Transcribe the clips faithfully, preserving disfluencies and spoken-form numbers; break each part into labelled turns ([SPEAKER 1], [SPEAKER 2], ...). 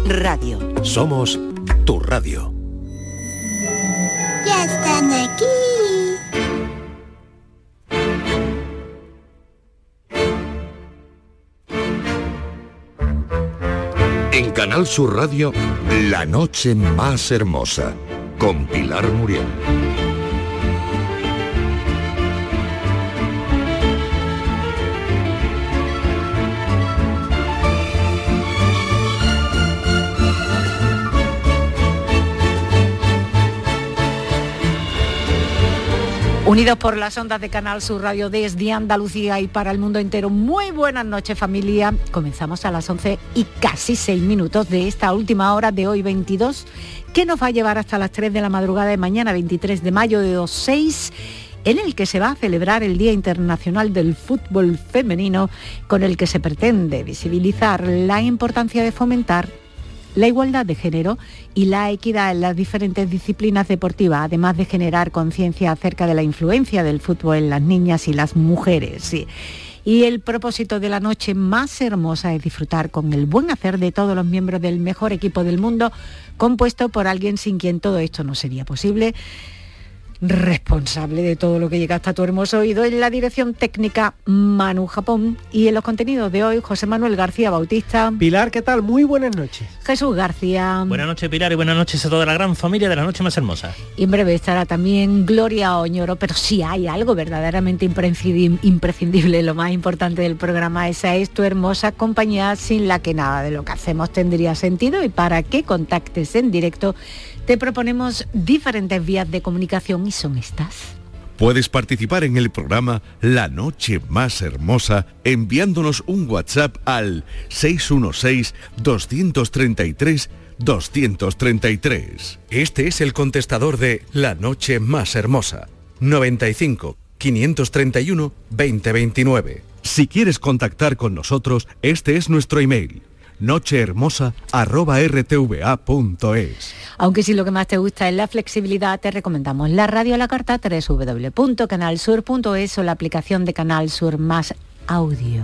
[SPEAKER 1] Radio.
[SPEAKER 2] Somos tu radio.
[SPEAKER 3] Ya están aquí.
[SPEAKER 2] En Canal Sur Radio, La Noche Más Hermosa, con Pilar Muriel.
[SPEAKER 4] Unidos por las ondas de Canal Sur Radio desde Andalucía y para el mundo entero. Muy buenas noches, familia. Comenzamos a las once y casi seis minutos de esta última hora de hoy veintidós, que nos va a llevar hasta las tres de la madrugada de mañana, veintitrés de mayo de dos mil seis, en el que se va a celebrar el Día Internacional del Fútbol Femenino, con el que se pretende visibilizar la importancia de fomentar la igualdad de género y la equidad en las diferentes disciplinas deportivas, además de generar conciencia acerca de la influencia del fútbol en las niñas y las mujeres. Sí. Y el propósito de la noche más hermosa es disfrutar con el buen hacer de todos los miembros del mejor equipo del mundo, compuesto por alguien sin quien todo esto no sería posible. Responsable de todo lo que llega hasta tu hermoso oído en la dirección técnica Manu Japón, y en los contenidos de hoy José Manuel García Bautista.
[SPEAKER 5] Pilar, ¿qué tal? Muy buenas noches.
[SPEAKER 4] Jesús García.
[SPEAKER 6] Buenas noches, Pilar, y buenas noches a toda la gran familia de La Noche Más Hermosa.
[SPEAKER 4] Y en breve estará también Gloria Oñoro, pero si hay algo verdaderamente imprescindible, lo más importante del programa, esa es tu hermosa compañía, sin la que nada de lo que hacemos tendría sentido. Y para que contactes en directo, te proponemos diferentes vías de comunicación y son estas.
[SPEAKER 2] Puedes participar en el programa La Noche Más Hermosa enviándonos un WhatsApp al seis uno seis, dos tres tres, dos tres tres. Este es el contestador de La Noche Más Hermosa, noventa y cinco, quinientos treinta y uno, veinte veintinueve. Si quieres contactar con nosotros, este es nuestro email: nochehermosa arroba r t v a punto es.
[SPEAKER 4] Aunque si lo que más te gusta es la flexibilidad, te recomendamos la radio a la carta, doble u doble u doble u punto canal sur punto es, o la aplicación de Canal Sur Más Audio.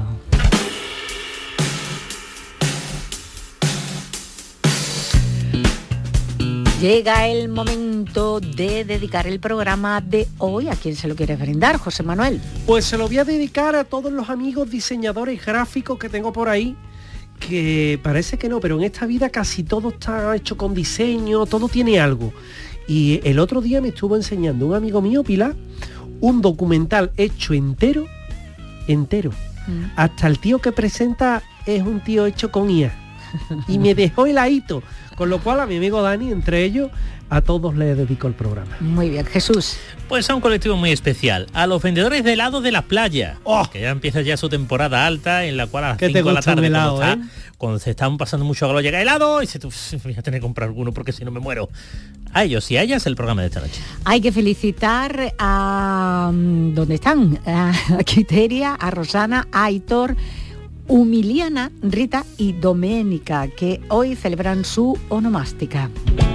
[SPEAKER 4] Llega el momento de dedicar el programa de hoy. ¿A quién se lo quieres brindar, José Manuel?
[SPEAKER 5] Pues se lo voy a dedicar a todos los amigos diseñadores gráficos que tengo por ahí, que parece que no, pero en esta vida casi todo está hecho con diseño, todo tiene algo. Y el otro día me estuvo enseñando un amigo mío, Pilar, un documental hecho entero, entero. Mm. Hasta el tío que presenta es un tío hecho con I A. Y me dejó heladito. Con lo cual a mi amigo Dani, entre ellos, a todos les dedico el programa.
[SPEAKER 4] Muy bien, Jesús.
[SPEAKER 6] Pues a un colectivo muy especial, a los vendedores de helados de la playa, oh, que ya empieza ya su temporada alta, en la cual a las cinco de la tarde, helado, cuando, está, ¿eh? cuando se están pasando mucho calor, llega helado y se voy a tener que comprar alguno porque si no me muero. A ellos y a ellas el programa de esta noche.
[SPEAKER 4] Hay que felicitar a... ¿dónde están? A Quiteria, a Rosana, a Aitor, Humiliana, Rita y Doménica, que hoy celebran su onomástica.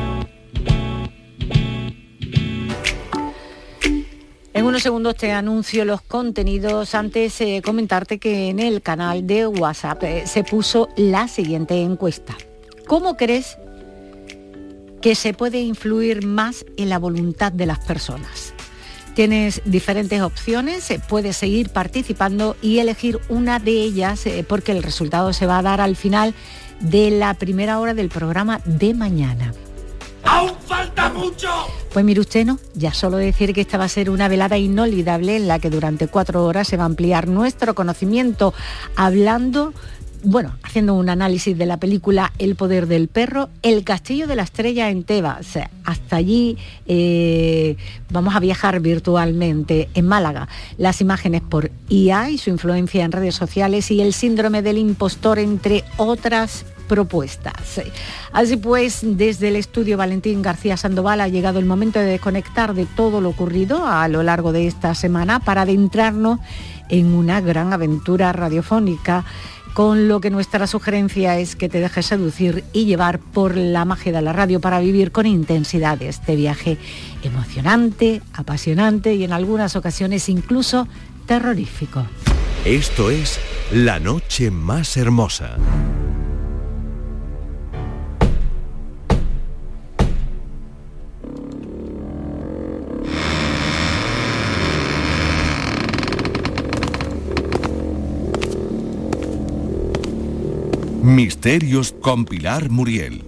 [SPEAKER 4] En unos segundos te anuncio los contenidos. Antes eh, comentarte que en el canal de WhatsApp eh, se puso la siguiente encuesta. ¿Cómo crees que se puede influir más en la voluntad de las personas? Tienes diferentes opciones, eh, puedes seguir participando y elegir una de ellas eh, porque el resultado se va a dar al final de la primera hora del programa de mañana.
[SPEAKER 7] ¡Aún falta mucho!
[SPEAKER 4] Pues mire usted, no, ya solo decir que esta va a ser una velada inolvidable en la que durante cuatro horas se va a ampliar nuestro conocimiento hablando, bueno, haciendo un análisis de la película El poder del perro, El castillo de la estrella en Tebas. Hasta allí eh, vamos a viajar virtualmente en Málaga. Las imágenes por I A y su influencia en redes sociales y el síndrome del impostor, entre otras propuestas. Así pues, desde el estudio Valentín García Sandoval ha llegado el momento de desconectar de todo lo ocurrido a lo largo de esta semana para adentrarnos en una gran aventura radiofónica, con lo que nuestra sugerencia es que te dejes seducir y llevar por la magia de la radio para vivir con intensidad este viaje emocionante, apasionante y en algunas ocasiones incluso terrorífico.
[SPEAKER 2] Esto es La Noche Más Hermosa. Misterios con Pilar Muriel.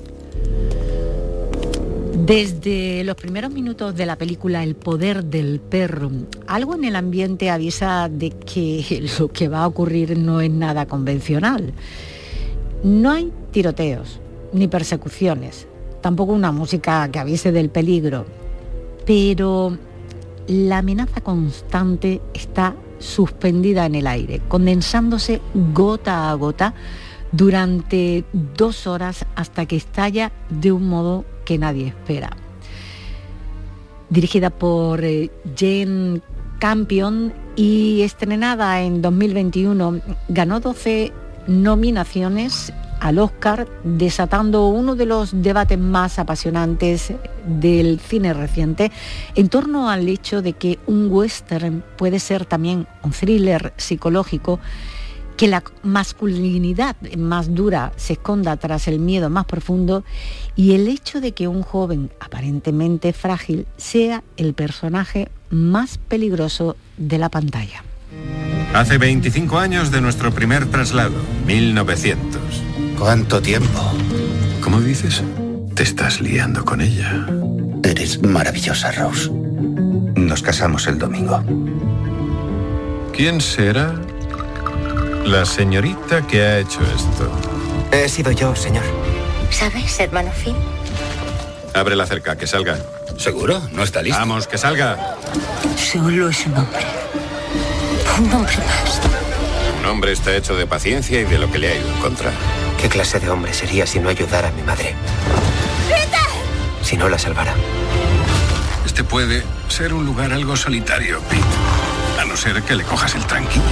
[SPEAKER 4] Desde los primeros minutos de la película El poder del perro, algo en el ambiente avisa de que lo que va a ocurrir no es nada convencional. No hay tiroteos, ni persecuciones, tampoco una música que avise del peligro, pero la amenaza constante está suspendida en el aire, condensándose gota a gota durante dos horas hasta que estalla de un modo que nadie espera. Dirigida por eh, Jane Campion y estrenada en dos mil veintiuno, ganó doce nominaciones al Oscar, desatando uno de los debates más apasionantes del cine reciente en torno al hecho de que un western puede ser también un thriller psicológico, que la masculinidad más dura se esconda tras el miedo más profundo y el hecho de que un joven aparentemente frágil sea el personaje más peligroso de la pantalla.
[SPEAKER 1] Hace veinticinco años de nuestro primer traslado, mil novecientos.
[SPEAKER 3] ¿Cuánto tiempo?
[SPEAKER 1] ¿Cómo dices? Te estás liando con ella.
[SPEAKER 3] Eres maravillosa, Rose. Nos casamos el domingo.
[SPEAKER 1] ¿Quién será la señorita que ha hecho esto?
[SPEAKER 3] He sido yo, señor.
[SPEAKER 8] ¿Sabes, hermano Finn?
[SPEAKER 1] Abre la cerca, que salga.
[SPEAKER 3] ¿Seguro? ¿No está listo?
[SPEAKER 1] Vamos, que salga.
[SPEAKER 8] Solo es un hombre. Un hombre más.
[SPEAKER 1] Un hombre está hecho de paciencia y de lo que le ha ido en contra.
[SPEAKER 3] ¿Qué clase de hombre sería si no ayudara a mi madre? ¡Peter! Si no la salvara.
[SPEAKER 1] Este puede ser un lugar algo solitario, Pete. A no ser que le cojas el tranquillo.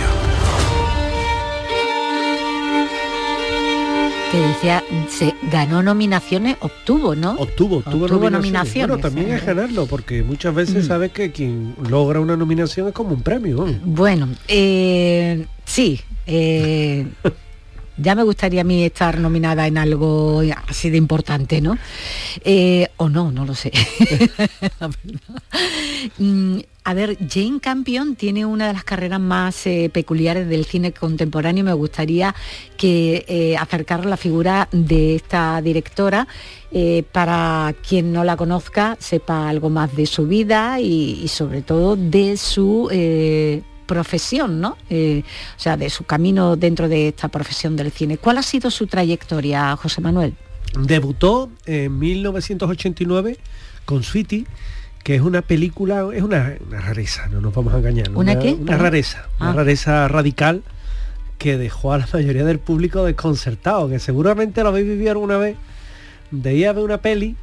[SPEAKER 4] Que decía, se ganó nominaciones, obtuvo, ¿no?
[SPEAKER 5] Obtuvo, obtuvo,
[SPEAKER 4] obtuvo
[SPEAKER 5] nominaciones.
[SPEAKER 4] nominaciones.
[SPEAKER 5] Bueno, también ¿eh? es ganarlo, porque muchas veces mm. sabes que quien logra una nominación es como un premio. ¿no?
[SPEAKER 4] Bueno, eh, sí, eh, ya me gustaría a mí estar nominada en algo así de importante, ¿no? Eh, o no, no lo sé. La verdad. Mm, A ver, Jane Campion tiene una de las carreras más eh, peculiares del cine contemporáneo. Me gustaría que eh, acercar la figura de esta directora eh, para quien no la conozca, sepa algo más de su vida y, y sobre todo de su eh, profesión, ¿no? Eh, o sea, de su camino dentro de esta profesión del cine. ¿Cuál ha sido su trayectoria, José Manuel?
[SPEAKER 5] Debutó en mil novecientos ochenta y nueve con Sweetie, que es una película, es una, una rareza, no nos vamos a engañar.
[SPEAKER 4] ¿Una, ¿Una qué?
[SPEAKER 5] Una rareza, ah. una rareza radical que dejó a la mayoría del público desconcertado, que seguramente lo habéis vivido alguna vez, de ir a ver una peli,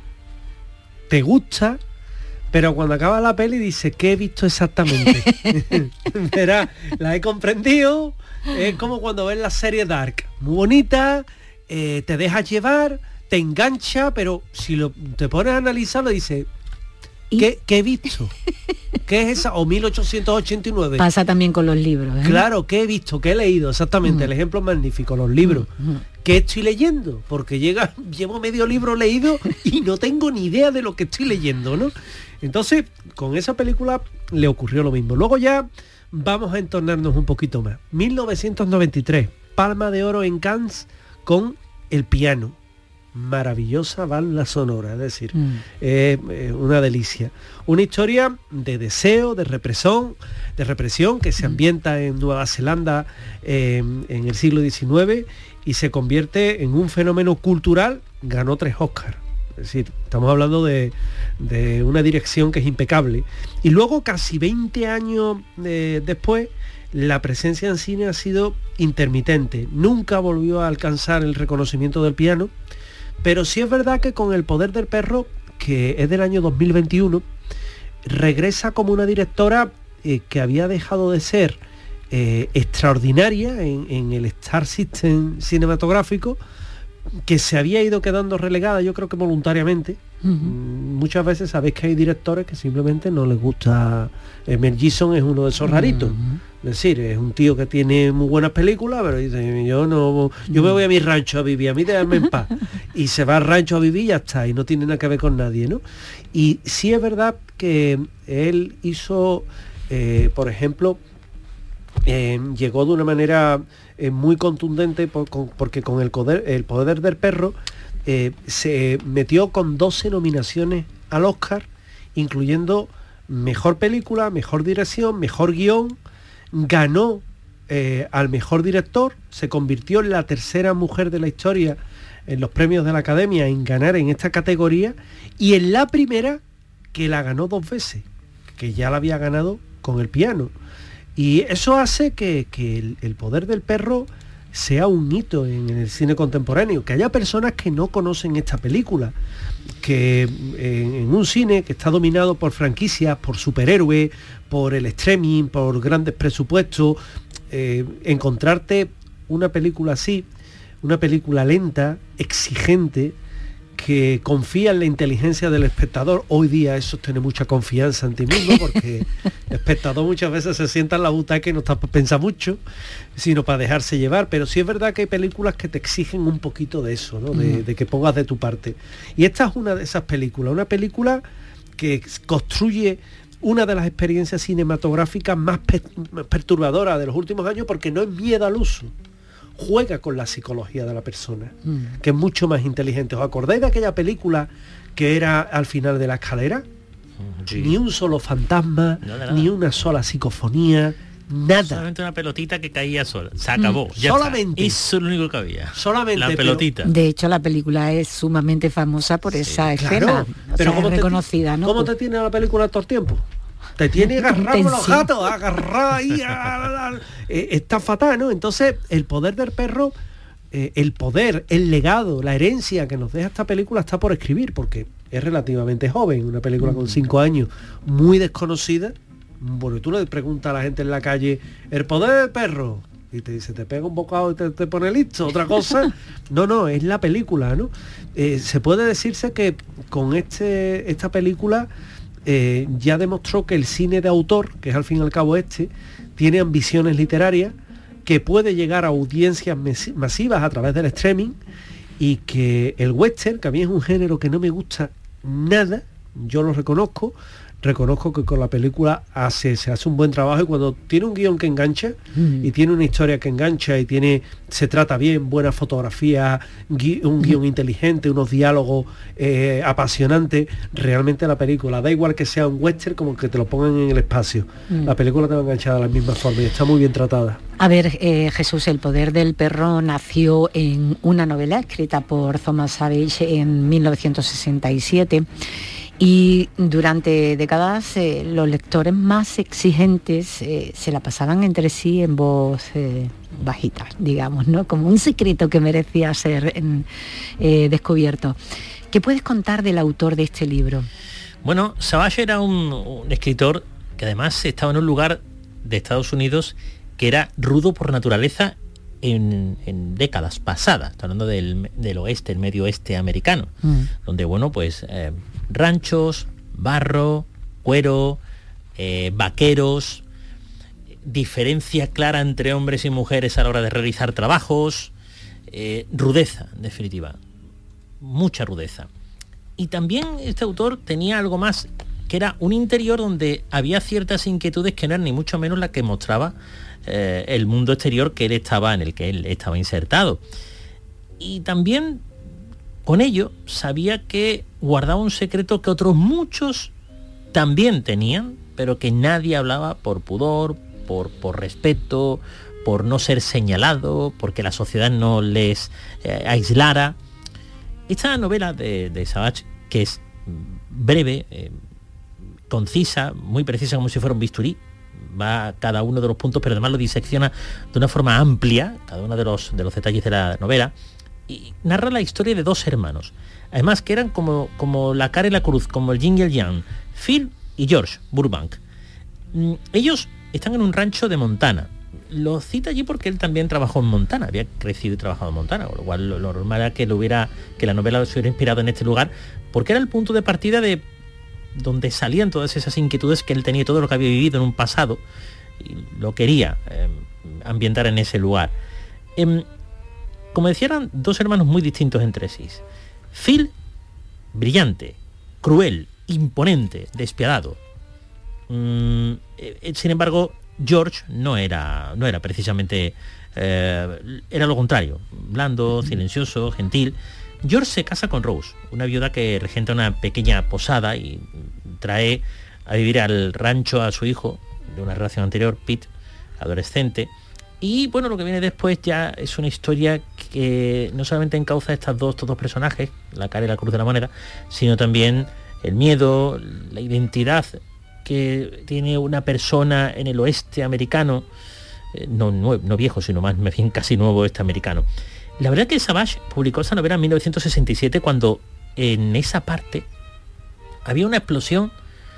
[SPEAKER 5] te gusta, pero cuando acaba la peli dice, ¿qué he visto exactamente? Verá, la he comprendido, es como cuando ves la serie Dark, muy bonita, eh, te dejas llevar, te engancha, pero si lo, te pones a analizarlo dices, ¿Qué, ¿Qué he visto? ¿Qué es esa? O mil ochocientos ochenta y nueve.
[SPEAKER 4] Pasa también con los libros. ¿eh?
[SPEAKER 5] Claro, ¿qué he visto? ¿Qué he leído? Exactamente, mm. el ejemplo magnífico, los libros.
[SPEAKER 4] Mm.
[SPEAKER 5] ¿Qué estoy leyendo? Porque llega, llevo medio libro leído y no tengo ni idea de lo que estoy leyendo, ¿no? Entonces, con esa película le ocurrió lo mismo. Luego ya vamos a entornarnos un poquito más. mil novecientos noventa y tres, Palma de Oro en Cannes con El piano. Maravillosa banda sonora, es decir, mm. eh, eh, una delicia. Una historia de deseo, de represión, de represión que se ambienta en Nueva Zelanda eh, en el siglo diecinueve y se convierte en un fenómeno cultural. Ganó tres Oscars. Es decir, estamos hablando de, de una dirección que es impecable. Y luego, casi veinte años eh, después, la presencia en cine ha sido intermitente. Nunca volvió a alcanzar el reconocimiento del piano. Pero sí es verdad que con El poder del perro, que es del año dos mil veintiuno, regresa como una directora eh, que había dejado de ser eh, extraordinaria en, en el Star System cinematográfico, que se había ido quedando relegada, yo creo que voluntariamente. Uh-huh. Muchas veces sabéis que hay directores que simplemente no les gusta. Mel Gibson es uno de esos raritos. Uh-huh. Es decir, es un tío que tiene muy buenas películas, pero dice, yo no, yo me voy a mi rancho a vivir, a mí déjame en paz. Y se va al rancho a vivir y ya está, y no tiene nada que ver con nadie, ¿no? Y sí es verdad que él hizo, eh, por ejemplo, eh, llegó de una manera eh, muy contundente por, con, porque con el poder, el poder del perro eh, se metió con doce nominaciones al Oscar, incluyendo mejor película, mejor dirección, mejor guión, ganó eh, al mejor director, se convirtió en la tercera mujer de la historia en los premios de la Academia en ganar en esta categoría, y en la primera que la ganó dos veces, que ya la había ganado con El piano. Y eso hace que, que el, el poder del perro sea un hito en, en el cine contemporáneo, que haya personas que no conocen esta película, que en, en un cine que está dominado por franquicias, por superhéroes, por el streaming, por grandes presupuestos, eh, encontrarte una película así, una película lenta, exigente, que confía en la inteligencia del espectador. Hoy día eso es tener mucha confianza en ti mismo, porque el espectador muchas veces se sienta en la butaca y no está para pensar mucho, sino para dejarse llevar. Pero sí es verdad que hay películas que te exigen un poquito de eso, ¿no? de, de que pongas de tu parte. Y esta es una de esas películas, una película que construye una de las experiencias cinematográficas más pe- perturbadoras de los últimos años, porque no es miedo al uso, juega con la psicología de la persona, mm. que es mucho más inteligente. ¿Os acordáis de aquella película que era Al final de la escalera? Sí. Ni un solo fantasma, no, ni una sola psicofonía, nada.
[SPEAKER 6] Solamente una pelotita que caía sola. Se acabó. Mm. Ya
[SPEAKER 5] solamente.
[SPEAKER 6] Está. Eso es lo único que había.
[SPEAKER 5] Solamente.
[SPEAKER 6] La pelotita.
[SPEAKER 4] Pero, de hecho, la película es sumamente famosa por sí, esa escena. Claro, pero sea, ¿cómo es reconocida,
[SPEAKER 5] te,
[SPEAKER 4] ¿no?
[SPEAKER 5] ¿Cómo te tiene la película todo el tiempo? Te tiene agarrado con los gatos, agarrado ahí, a, a, a, eh, está fatal, ¿no? Entonces, el poder del perro, eh, el poder, el legado, la herencia que nos deja esta película está por escribir, porque es relativamente joven, una película con cinco años, muy desconocida. Bueno, tú le preguntas a la gente en la calle, ¿el poder del perro? Y te dice, te pega un bocado y te, te pone listo. Otra cosa, no, no, es la película, ¿no? Eh, se puede decirse que con este esta película Eh, ya demostró que el cine de autor, que es al fin y al cabo este, tiene ambiciones literarias, que puede llegar a audiencias mes- masivas a través del streaming, y que el western, que a mí es un género que no me gusta nada, yo lo reconozco, reconozco que con la película hace, se hace un buen trabajo, y cuando tiene un guión que engancha, mm. y tiene una historia que engancha, y tiene se trata bien, buena fotografía, gui, un guión mm. inteligente, unos diálogos eh, apasionantes, realmente la película, da igual que sea un western como que te lo pongan en el espacio, mm. la película te va a enganchar de la misma forma y está muy bien tratada.
[SPEAKER 4] A ver, eh, Jesús, El poder del perro nació en una novela escrita por Thomas Savage en mil novecientos sesenta y siete, y durante décadas eh, los lectores más exigentes eh, se la pasaban entre sí en voz eh, bajita, digamos, ¿no? Como un secreto que merecía ser eh, descubierto. ¿Qué puedes contar del autor de este libro?
[SPEAKER 6] Bueno, Savage era un, un escritor que además estaba en un lugar de Estados Unidos que era rudo por naturaleza en, en décadas pasadas. Estoy hablando del, del oeste, el medio oeste americano, mm. donde, bueno, pues eh, ranchos, barro, cuero, eh, vaqueros, diferencia clara entre hombres y mujeres a la hora de realizar trabajos, eh, rudeza, en definitiva, mucha rudeza. Y también este autor tenía algo más, que era un interior donde había ciertas inquietudes que no eran ni mucho menos las que mostraba eh, el mundo exterior que él estaba, en el que él estaba insertado. Y también con ello sabía que guardaba un secreto que otros muchos también tenían, pero que nadie hablaba por pudor, por, por respeto, por no ser señalado, porque la sociedad no les eh, aislara. Esta novela de, de Savage, que es breve, eh, concisa, muy precisa, como si fuera un bisturí, va a cada uno de los puntos, pero además lo disecciona de una forma amplia, cada uno de los, de los detalles de la novela, y narra la historia de dos hermanos, además que eran como, como la cara y la cruz, como el yin y el yang, Phil y George Burbank. Ellos están en un rancho de Montana. Lo cita allí porque él también trabajó en Montana, había crecido y trabajado en Montana, con lo cual lo, lo normal era que, lo hubiera, que la novela se hubiera inspirado en este lugar, porque era el punto de partida de donde salían todas esas inquietudes que él tenía, todo lo que había vivido en un pasado, y lo quería eh, ambientar en ese lugar. Eh, como decía, eran dos hermanos muy distintos entre sí. Phil, brillante, cruel, imponente, despiadado. Mm, eh, sin embargo, George no era, no era precisamente, eh, era lo contrario, blando, silencioso, gentil. George se casa con Rose, una viuda que regenta una pequeña posada y trae a vivir al rancho a su hijo de una relación anterior, Pete, adolescente. Y bueno, lo que viene después ya es una historia que no solamente encauza estas dos, estos dos personajes, la cara y la cruz de la moneda, sino también el miedo, la identidad que tiene una persona en el oeste americano, eh, no, no, no viejo, sino más, más bien casi nuevo oeste americano. La verdad que Savage publicó esa novela en mil novecientos sesenta y siete, cuando en esa parte había una explosión.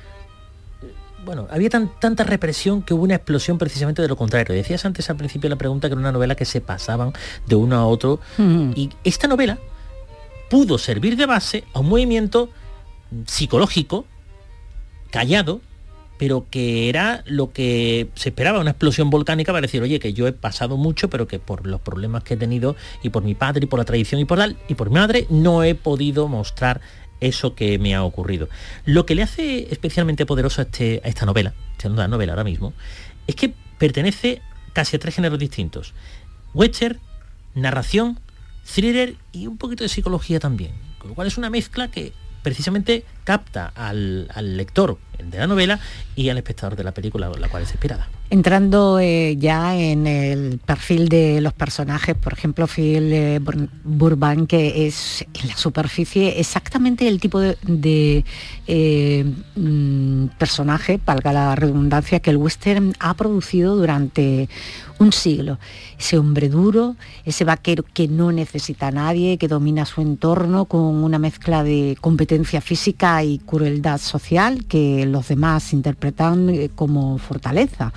[SPEAKER 6] Bueno, había tan, tanta represión que hubo una explosión precisamente de lo contrario. Decías antes al principio de la pregunta que era una novela que se pasaban de uno a otro. Mm. Y esta novela pudo servir de base a un movimiento psicológico, callado, pero que era lo que se esperaba, una explosión volcánica para decir, oye, que yo he pasado mucho, pero que por los problemas que he tenido, y por mi padre, y por la tradición, y por, la, y por mi madre, no he podido mostrar eso que me ha ocurrido. Lo que le hace especialmente poderoso a, este, a esta novela, siendo una novela ahora mismo, es que pertenece casi a tres géneros distintos: western, narración, thriller y un poquito de psicología también, con lo cual es una mezcla que precisamente capta al, al lector de la novela y al espectador de la película, la cual es inspirada.
[SPEAKER 4] Entrando eh, ya en el perfil de los personajes, por ejemplo, Phil eh, Burbank, que es en la superficie exactamente el tipo de, de eh, mm, personaje, valga la redundancia, que el western ha producido durante un siglo. Ese hombre duro, ese vaquero que no necesita a nadie, que domina su entorno con una mezcla de competencia física y crueldad social que los demás interpretan como fortaleza.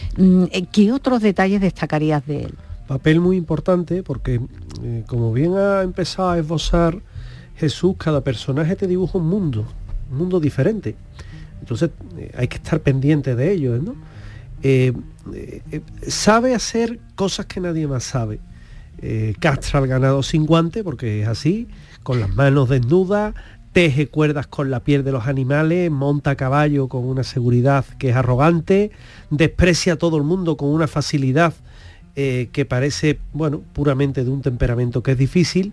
[SPEAKER 4] ¿Qué otros detalles destacarías de él?
[SPEAKER 5] Papel muy importante porque, eh, como bien ha empezado a esbozar Jesús, cada personaje te dibuja un mundo, un mundo diferente. Entonces eh, hay que estar pendiente de ellos, ¿no? Eh, eh, sabe hacer cosas que nadie más sabe. Eh, castra al ganado sin guante, porque es así, con las manos desnudas, teje cuerdas con la piel de los animales, monta a caballo con una seguridad que es arrogante, desprecia a todo el mundo con una facilidad eh, que parece, bueno, puramente de un temperamento que es difícil,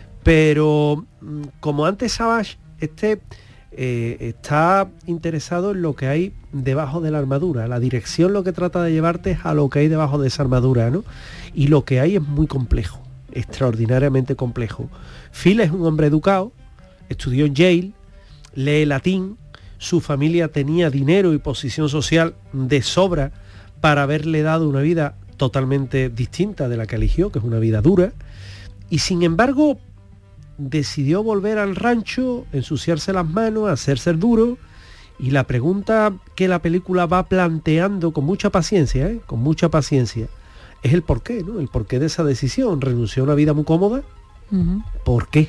[SPEAKER 5] pero como antes Savage, este eh, está interesado en lo que hay debajo de la armadura. La dirección lo que trata de llevarte es a lo que hay debajo de esa armadura, ¿no? Y lo que hay es muy complejo, extraordinariamente complejo. Phil es un hombre educado, estudió en Yale, lee latín, su familia tenía dinero y posición social de sobra para haberle dado una vida totalmente distinta de la que eligió, que es una vida dura, y sin embargo decidió volver al rancho, ensuciarse las manos, hacerse el duro, y la pregunta que la película va planteando con mucha paciencia, ¿eh? con mucha paciencia, es el porqué, ¿no? El porqué de esa decisión. Renunció a una vida muy cómoda, uh-huh. ¿Por qué?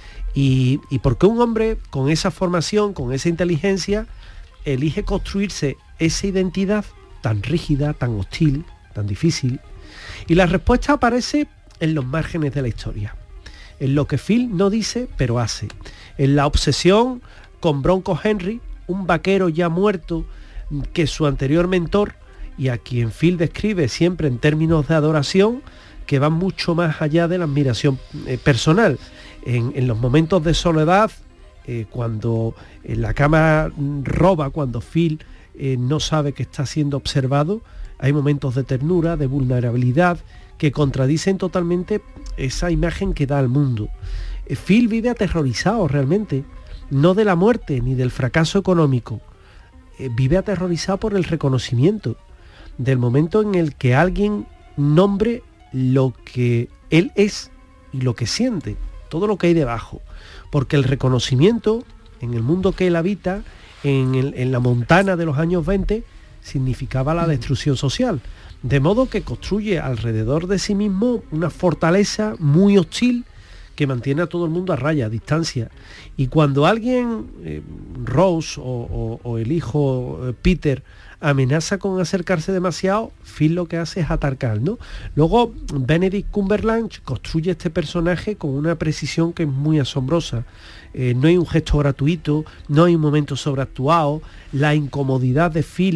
[SPEAKER 5] Y, y por qué un hombre con esa formación, con esa inteligencia, elige construirse esa identidad tan rígida, tan hostil, tan difícil. Y la respuesta aparece en los márgenes de la historia, en lo que Phil no dice pero hace, en la obsesión con Bronco Henry, un vaquero ya muerto que su anterior mentor, y a quien Phil describe siempre en términos de adoración que van mucho más allá de la admiración eh, personal. En, en los momentos de soledad, eh, cuando eh, la cámara roba, cuando Phil eh, no sabe que está siendo observado, hay momentos de ternura, de vulnerabilidad, que contradicen totalmente esa imagen que da al mundo. Eh, Phil vive aterrorizado realmente, no de la muerte ni del fracaso económico, eh, vive aterrorizado por el reconocimiento, del momento en el que alguien nombre lo que él es y lo que siente, todo lo que hay debajo, porque el reconocimiento en el mundo que él habita, en, el, en la Montana de los años veinte, significaba la destrucción social, de modo que construye alrededor de sí mismo una fortaleza muy hostil que mantiene a todo el mundo a raya, a distancia. Y cuando alguien, eh, Rose o, o, o el hijo eh, Peter, amenaza con acercarse demasiado, Phil lo que hace es atacar, ¿no? Luego Benedict Cumberbatch construye este personaje con una precisión que es muy asombrosa. Eh, no hay un gesto gratuito, no hay un momento sobreactuado, la incomodidad de Phil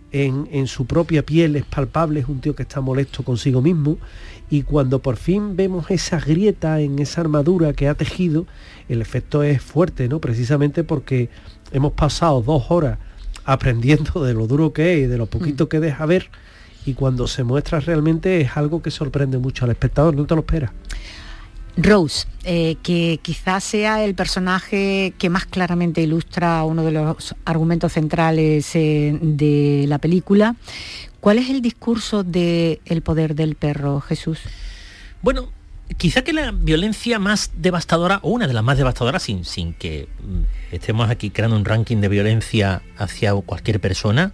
[SPEAKER 5] en, en su propia piel, es palpable, es un tío que está molesto consigo mismo, y cuando por fin vemos esa grieta en esa armadura que ha tejido, el efecto es fuerte, ¿no? Precisamente porque hemos pasado dos horas aprendiendo de lo duro que es y de lo poquito que deja ver, y cuando se muestra realmente es algo que sorprende mucho al espectador, no te lo esperas.
[SPEAKER 4] Rose, eh, que quizás sea el personaje que más claramente ilustra uno de los argumentos centrales eh, de la película. ¿Cuál es el discurso de El poder del perro, Jesús?
[SPEAKER 6] Bueno, quizá que la violencia más devastadora, o una de las más devastadoras, sin, sin que estemos aquí creando un ranking de violencia hacia cualquier persona,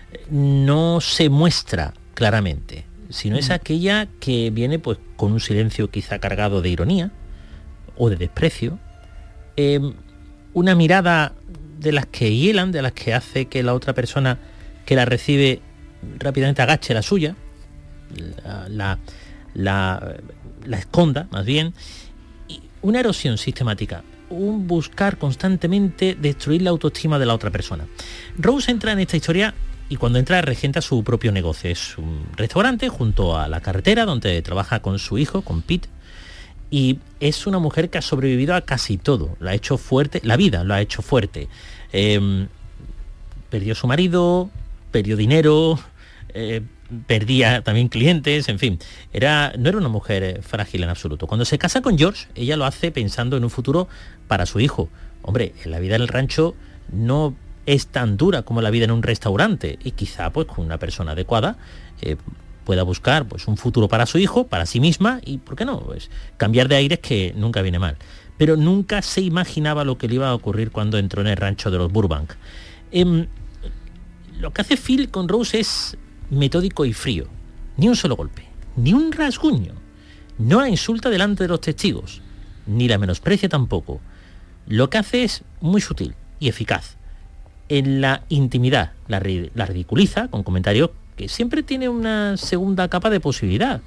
[SPEAKER 6] no se muestra claramente, sino es aquella que viene pues con un silencio quizá cargado de ironía o de desprecio, eh, una mirada de las que hielan, de las que hace que la otra persona que la recibe rápidamente agache la suya, la, la, la, la esconda más bien, y una erosión sistemática, un buscar constantemente destruir la autoestima de la otra persona. Rose entra en esta historia y cuando entra regenta su propio negocio. Es un restaurante junto a la carretera donde trabaja con su hijo, con Pete, y es una mujer que ha sobrevivido a casi todo. La ha hecho fuerte, la vida lo ha hecho fuerte. Eh, perdió su marido, perdió dinero, eh, perdía también clientes, en fin. Era, no era una mujer frágil en absoluto. Cuando se casa con George, ella lo hace pensando en un futuro para su hijo. Hombre, en la vida del rancho no es tan dura como la vida en un restaurante, y quizá pues con una persona adecuada eh, pueda buscar pues un futuro para su hijo, para sí misma, y ¿por qué no? Pues cambiar de aires, que nunca viene mal. Pero nunca se imaginaba lo que le iba a ocurrir cuando entró en el rancho de los Burbank. Eh, lo que hace Phil con Rose es metódico y frío. Ni un solo golpe, ni un rasguño. No la insulta delante de los testigos, ni la menosprecia tampoco. Lo que hace es muy sutil y eficaz. En la intimidad la, la ridiculiza con comentarios que siempre tiene una segunda capa de posibilidad.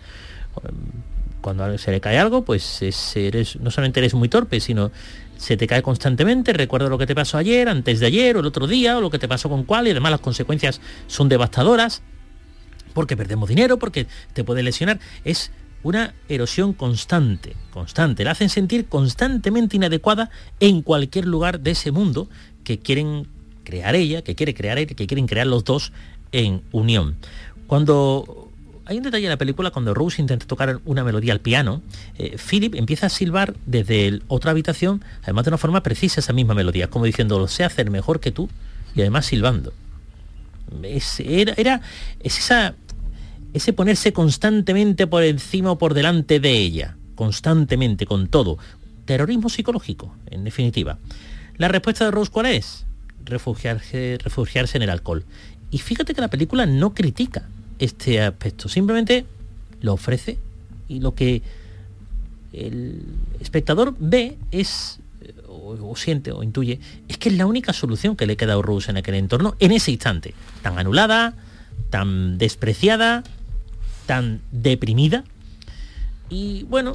[SPEAKER 6] Cuando se le cae algo, pues es, eres, no solamente eres muy torpe, sino se te cae constantemente. Recuerda lo que te pasó ayer, antes de ayer, o el otro día, o lo que te pasó con cuál, y además las consecuencias son devastadoras, porque perdemos dinero, porque te puede lesionar. Es una erosión constante, constante. La hacen sentir constantemente inadecuada en cualquier lugar de ese mundo que quieren crear ella, que quiere crear ella, que quieren crear los dos en unión. Cuando hay un detalle en la película, cuando Rose intenta tocar una melodía al piano, eh, Philip empieza a silbar desde el, otra habitación, además de una forma precisa, esa misma melodía, como diciendo, lo sé hacer mejor que tú, y además silbando. Es, era, era es esa, ese ponerse constantemente por encima o por delante de ella, constantemente, con todo. Terrorismo psicológico, en definitiva. ¿La respuesta de Rose cuál es? Refugiarse, refugiarse en el alcohol. Y fíjate que la película no critica este aspecto, simplemente lo ofrece, y lo que el espectador ve es, o, o siente o intuye, es que es la única solución que le queda a Rose en aquel entorno, en ese instante, tan anulada, tan despreciada, tan deprimida. Y bueno,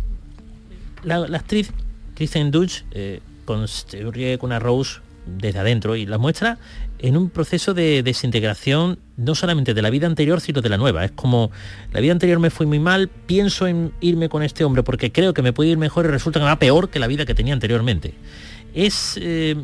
[SPEAKER 6] la, la actriz Kristen Dunst eh, construye con una Rose desde adentro y la muestra en un proceso de desintegración, no solamente de la vida anterior, sino de la nueva. Es como, la vida anterior me fue muy mal, pienso en irme con este hombre porque creo que me puede ir mejor, y resulta que me va peor que la vida que tenía anteriormente. Es eh,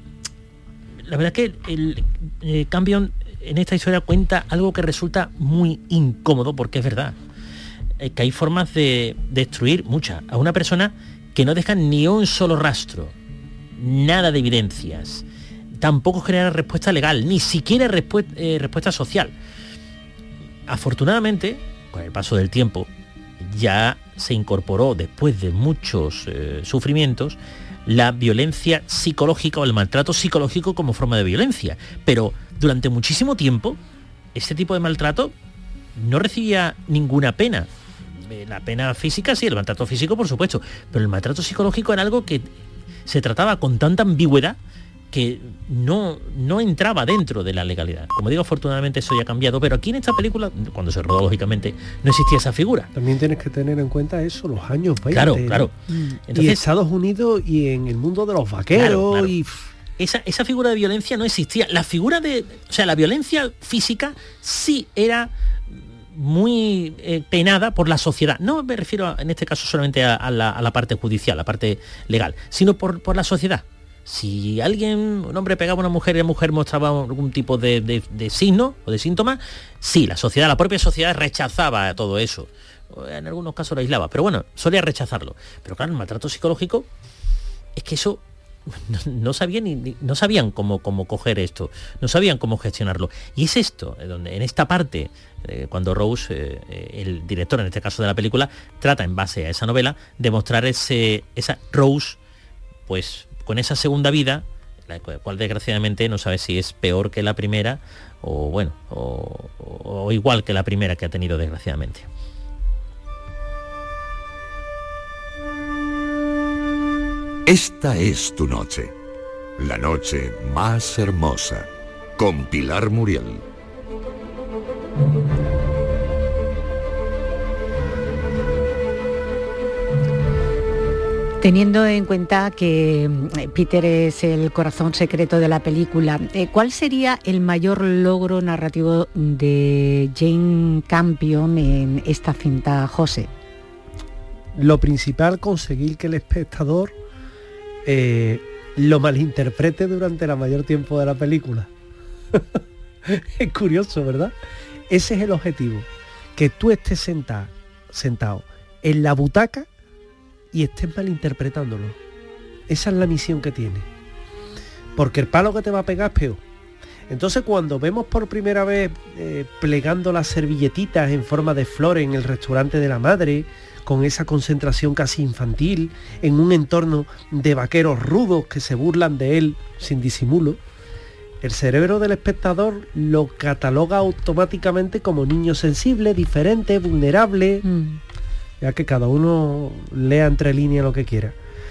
[SPEAKER 6] la verdad que el eh, Campion en esta historia cuenta algo que resulta muy incómodo, porque es verdad eh, que hay formas de destruir muchas a una persona que no dejan ni un solo rastro, nada de evidencias, tampoco genera respuesta legal, ni siquiera respu- eh, respuesta social. Afortunadamente, con el paso del tiempo, ya se incorporó, después de muchos eh, sufrimientos, la violencia psicológica o el maltrato psicológico como forma de violencia. Pero durante muchísimo tiempo, este tipo de maltrato no recibía ninguna pena. La pena física sí, el maltrato físico por supuesto, pero el maltrato psicológico era algo que se trataba con tanta ambigüedad que no, no entraba dentro de la legalidad. Como digo, afortunadamente eso ya ha cambiado, pero aquí en esta película, cuando se rodó lógicamente, no existía esa figura.
[SPEAKER 5] También tienes que tener en cuenta eso, los años veinte.
[SPEAKER 6] Claro, claro.
[SPEAKER 5] ¿No? Entonces, y Estados Unidos y en el mundo de los vaqueros, claro, claro. y
[SPEAKER 6] esa, esa figura de violencia no existía. La figura de... O sea, la violencia física sí era muy eh, penada por la sociedad. No me refiero a, en este caso solamente a, a, la, a la parte judicial, la parte legal, sino por, por la sociedad. Si alguien, un hombre pegaba a una mujer y la mujer mostraba algún tipo de, de, de signo o de síntoma, sí, la sociedad, la propia sociedad rechazaba todo eso. En algunos casos lo aislaba, pero bueno, solía rechazarlo. Pero claro, el maltrato psicológico es que eso no, no sabían ni, ni, no sabían cómo, cómo coger esto, no sabían cómo gestionarlo. Y es esto, donde en esta parte, eh, cuando Rose, eh, el director en este caso de la película, trata en base a esa novela de mostrar ese, esa Rose, pues con esa segunda vida, la cual desgraciadamente no sabe si es peor que la primera o bueno, o, o, o igual que la primera que ha tenido desgraciadamente.
[SPEAKER 9] Esta es tu noche, la noche más hermosa, con Pilar Muriel.
[SPEAKER 4] Teniendo en cuenta que Peter es el corazón secreto de la película, ¿cuál sería el mayor logro narrativo de Jane Campion en esta cinta, José?
[SPEAKER 5] Lo principal, conseguir que el espectador eh, lo malinterprete durante la mayor tiempo de la película. Es curioso, ¿verdad? Ese es el objetivo, que tú estés sentado, sentado en la butaca y estés malinterpretándolo. Esa es la misión que tiene, porque el palo que te va a pegar es peor. Entonces, cuando vemos por primera vez eh, plegando las servilletitas en forma de flores en el restaurante de la madre, con esa concentración casi infantil, en un entorno de vaqueros rudos que se burlan de él sin disimulo, el cerebro del espectador lo cataloga automáticamente como niño sensible, diferente, vulnerable, mm. ya que cada uno lea entre líneas lo que quiera,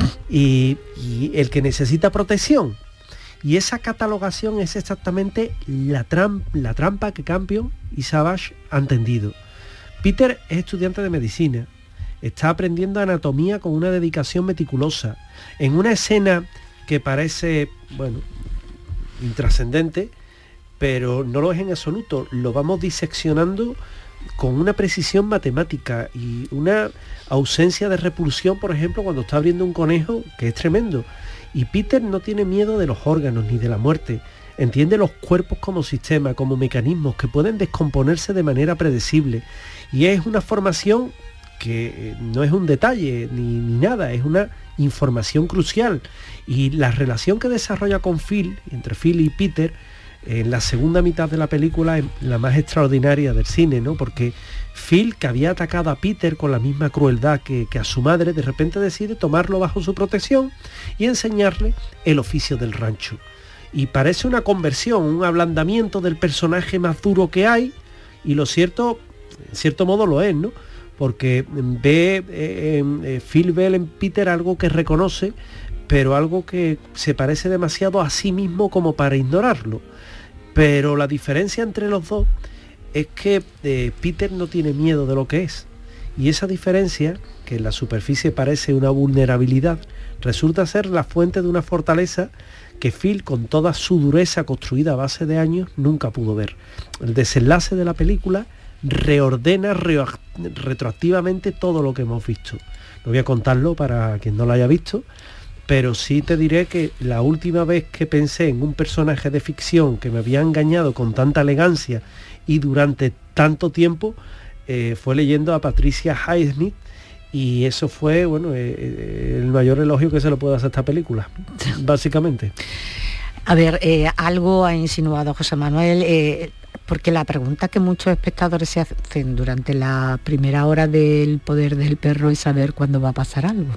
[SPEAKER 5] y, y el que necesita protección. Y esa catalogación es exactamente la, tram, la trampa que Campion y Savage han tendido. Peter es estudiante de medicina, está aprendiendo anatomía con una dedicación meticulosa, en una escena que parece, bueno, intrascendente, pero no lo es en absoluto. Lo vamos diseccionando con una precisión matemática y una ausencia de repulsión, por ejemplo, cuando está abriendo un conejo, que es tremendo. Y Peter no tiene miedo de los órganos ni de la muerte. Entiende los cuerpos como sistema, como mecanismos que pueden descomponerse de manera predecible. Y es una formación que no es un detalle ni, ni nada, es una información crucial. Y la relación que desarrolla con Phil, entre Phil y Peter, en la segunda mitad de la película es la más extraordinaria del cine, ¿no? Porque Phil, que había atacado a Peter con la misma crueldad que, que a su madre, de repente decide tomarlo bajo su protección y enseñarle el oficio del rancho. Y parece una conversión, un ablandamiento del personaje más duro que hay, y lo cierto, en cierto modo lo es, ¿no? Porque ve, eh, eh, Phil ve en Peter algo que reconoce, pero algo que se parece demasiado a sí mismo como para ignorarlo. Pero la diferencia entre los dos es que eh, Peter no tiene miedo de lo que es. Y esa diferencia, que en la superficie parece una vulnerabilidad, resulta ser la fuente de una fortaleza que Phil, con toda su dureza construida a base de años, nunca pudo ver. El desenlace de la película reordena reo- retroactivamente todo lo que hemos visto. No voy a contarlo para quien no lo haya visto, pero sí te diré que la última vez que pensé en un personaje de ficción que me había engañado con tanta elegancia y durante tanto tiempo eh, fue leyendo a Patricia Highsmith, y eso fue, bueno, eh, el mayor elogio que se le puede hacer a esta película, básicamente.
[SPEAKER 4] A ver, eh, algo ha insinuado José Manuel, eh, porque la pregunta que muchos espectadores se hacen durante la primera hora del Poder del Perro es saber cuándo va a pasar algo.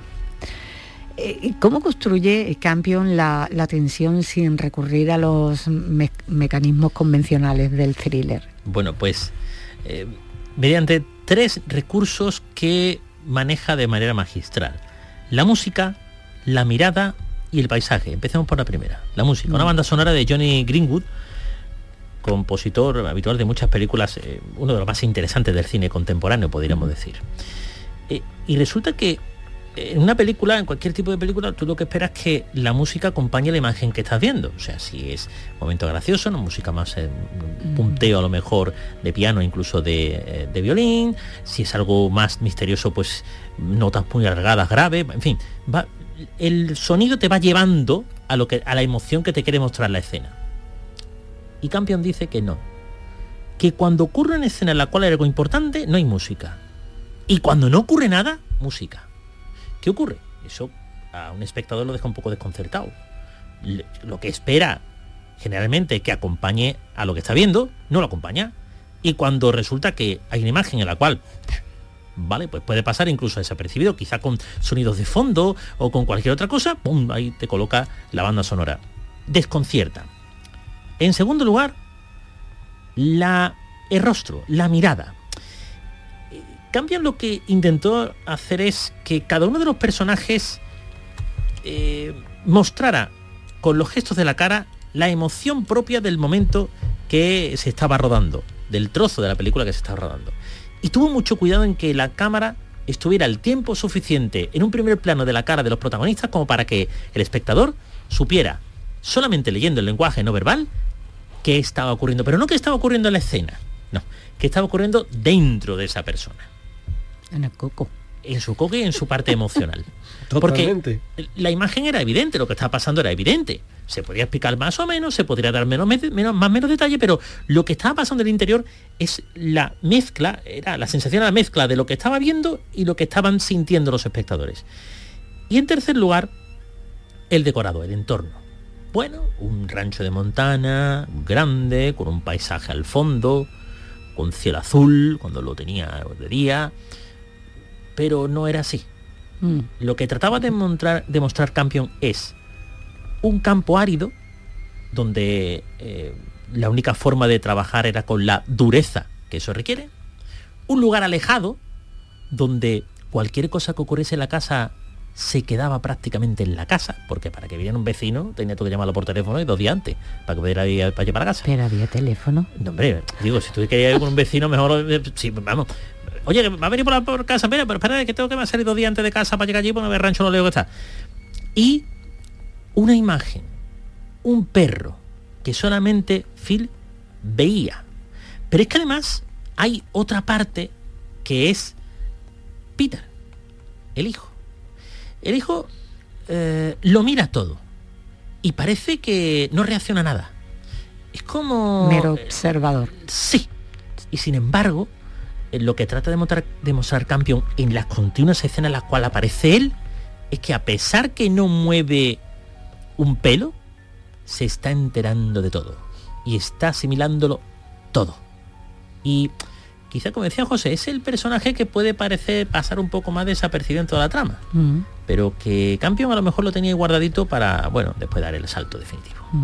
[SPEAKER 4] ¿Cómo construye Campion la, la tensión sin recurrir a los me- mecanismos convencionales del thriller?
[SPEAKER 6] Bueno, pues eh, mediante tres recursos que maneja de manera magistral: la música, la mirada y el paisaje. Empecemos por la primera, la música. Mm. Una banda sonora de Johnny Greenwood, compositor habitual de muchas películas, eh, uno de los más interesantes del cine contemporáneo, podríamos mm. decir. Eh, y resulta que en una película, en cualquier tipo de película, tú lo que esperas es que la música acompañe la imagen que estás viendo. O sea, si es un momento gracioso, una música más eh, punteo a lo mejor de piano, incluso de, eh, de violín. Si es algo más misterioso, pues notas muy alargadas, graves, en fin, va, el sonido te va llevando a lo que a la emoción que te quiere mostrar la escena. Y Campion dice que no, que cuando ocurre una escena en la cual hay algo importante, no hay música, y cuando no ocurre nada, música. ¿Qué ocurre? Eso a un espectador lo deja un poco desconcertado. Lo que espera generalmente que acompañe a lo que está viendo, no lo acompaña, y cuando resulta que hay una imagen en la cual, vale, pues puede pasar incluso desapercibido, quizá con sonidos de fondo o con cualquier otra cosa, ¡pum!, ahí te coloca la banda sonora. Desconcierta. En segundo lugar, la, el rostro, la mirada. Campion lo que intentó hacer es que cada uno de los personajes eh, mostrara con los gestos de la cara la emoción propia del momento que se estaba rodando, del trozo de la película que se estaba rodando. Y tuvo mucho cuidado en que la cámara estuviera el tiempo suficiente en un primer plano de la cara de los protagonistas como para que el espectador supiera, solamente leyendo el lenguaje no verbal, qué estaba ocurriendo, pero no qué estaba ocurriendo en la escena, no, qué estaba ocurriendo dentro de esa persona.
[SPEAKER 4] En el coco.
[SPEAKER 6] En su coco y en su parte emocional.
[SPEAKER 5] Totalmente.
[SPEAKER 6] Porque la imagen era evidente, lo que estaba pasando era evidente. Se podría explicar más o menos, se podría dar menos, menos, más menos detalle, pero lo que estaba pasando en el interior es la mezcla, era la sensación de la mezcla de lo que estaba viendo y lo que estaban sintiendo los espectadores. Y en tercer lugar, el decorado, el entorno. Bueno, un rancho de Montana, grande, con un paisaje al fondo, con cielo azul, cuando lo tenía de día, pero no era así. Mm. Lo que trataba de mostrar, de mostrar Campion es un campo árido, donde eh, la única forma de trabajar era con la dureza que eso requiere, un lugar alejado, donde cualquier cosa que ocurriese en la casa se quedaba prácticamente en la casa, porque para que viniera un vecino tenía tú que llamarlo por teléfono y dos días antes para que pudiera ir para allá para casa.
[SPEAKER 4] Pero había teléfono.
[SPEAKER 6] No, hombre, digo, si tú querías ir con un vecino, mejor sí, vamos. Oye, que va a venir por, la, por casa, mira, pero espera, que tengo que salir dos días antes de casa para llegar allí, porque el rancho no leo que está. Y una imagen, un perro que solamente Phil veía. Pero es que además hay otra parte que es Peter, el hijo. El hijo eh, lo mira todo y parece que no reacciona a nada. Es como...
[SPEAKER 4] mero observador.
[SPEAKER 6] Eh, sí. Y sin embargo, eh, lo que trata de mostrar, de mostrar Campion en las continuas escenas en las cuales aparece él, es que a pesar que no mueve un pelo, se está enterando de todo. Y está asimilándolo todo. Y quizá, como decía José, es el personaje que puede parecer pasar un poco más desapercibido en toda la trama. Mm. Pero que Campion a lo mejor lo tenía guardadito para, bueno, después dar el salto definitivo.
[SPEAKER 4] Mm.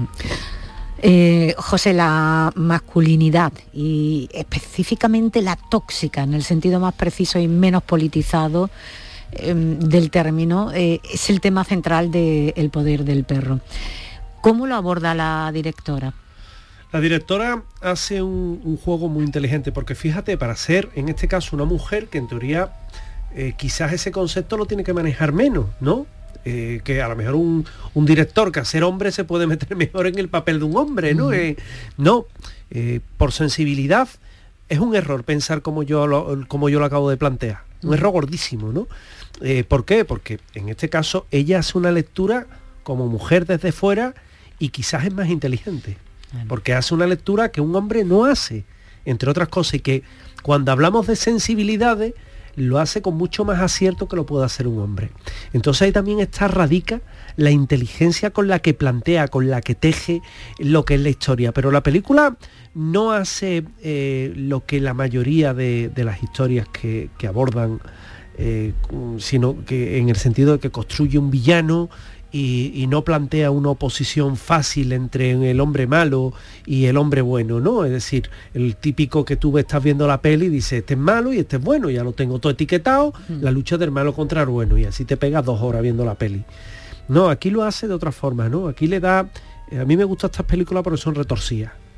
[SPEAKER 4] Eh, José, la masculinidad y específicamente la tóxica, en el sentido más preciso y menos politizado eh, del término, eh, es el tema central de El poder del perro. ¿Cómo lo aborda la directora?
[SPEAKER 5] La directora hace un, un juego muy inteligente, porque fíjate, para ser, en este caso, una mujer que en teoría eh, quizás ese concepto lo tiene que manejar menos, ¿no? Eh, que a lo mejor un, un director que a ser hombre se puede meter mejor en el papel de un hombre, ¿no? Mm. Eh, no, eh, por sensibilidad es un error pensar como yo lo, como yo lo acabo de plantear. Un mm. error gordísimo, ¿no? Eh, ¿Por qué? Porque en este caso ella hace una lectura como mujer desde fuera y quizás es más inteligente. Porque hace una lectura que un hombre no hace, entre otras cosas, y que cuando hablamos de sensibilidades lo hace con mucho más acierto que lo puede hacer un hombre. Entonces ahí también está, radica la inteligencia con la que plantea, con la que teje lo que es la historia. Pero la película no hace eh, lo que la mayoría de, de las historias que, que abordan, eh, sino que en el sentido de que construye un villano Y, y no plantea una oposición fácil entre el hombre malo y el hombre bueno, ¿no? Es decir, el típico que tú estás viendo la peli y dices, este es malo y este es bueno, ya lo tengo todo etiquetado, mm. la lucha del malo contra el bueno, y así te pegas dos horas viendo la peli. No, aquí lo hace de otra forma, ¿no? Aquí le da... A mí me gustan estas películas porque son retorcidas.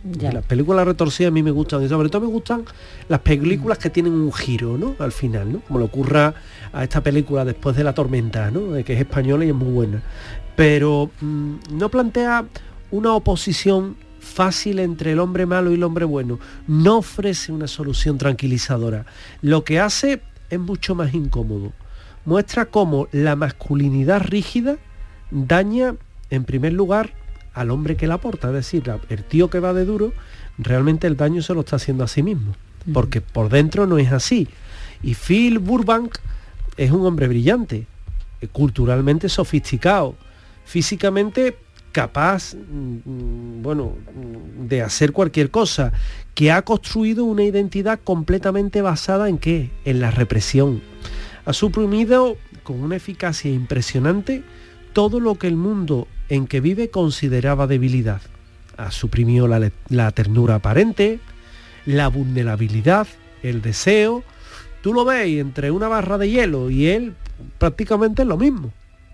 [SPEAKER 5] Ya. Las películas retorcidas a mí me gustan, y sobre todo me gustan las películas que tienen un giro, ¿no? Al final, ¿no? Como le ocurra a esta película Después de la tormenta, ¿no? Que es española y es muy buena. Pero mmm, no plantea una oposición fácil entre el hombre malo y el hombre bueno. No ofrece una solución tranquilizadora. Lo que hace es mucho más incómodo. Muestra cómo la masculinidad rígida daña, en primer lugar, al hombre que la aporta, es decir, el tío que va de duro, realmente el daño se lo está haciendo a sí mismo, porque por dentro no es así. Y Phil Burbank es un hombre brillante, culturalmente sofisticado, físicamente capaz, bueno, de hacer cualquier cosa, que ha construido una identidad completamente basada en ¿qué? En la represión. Ha suprimido con una eficacia impresionante todo lo que el mundo en que vive consideraba debilidad. Ha suprimido la, la ternura aparente, la vulnerabilidad, el deseo. Tú lo ves entre una barra de hielo y él prácticamente es lo mismo.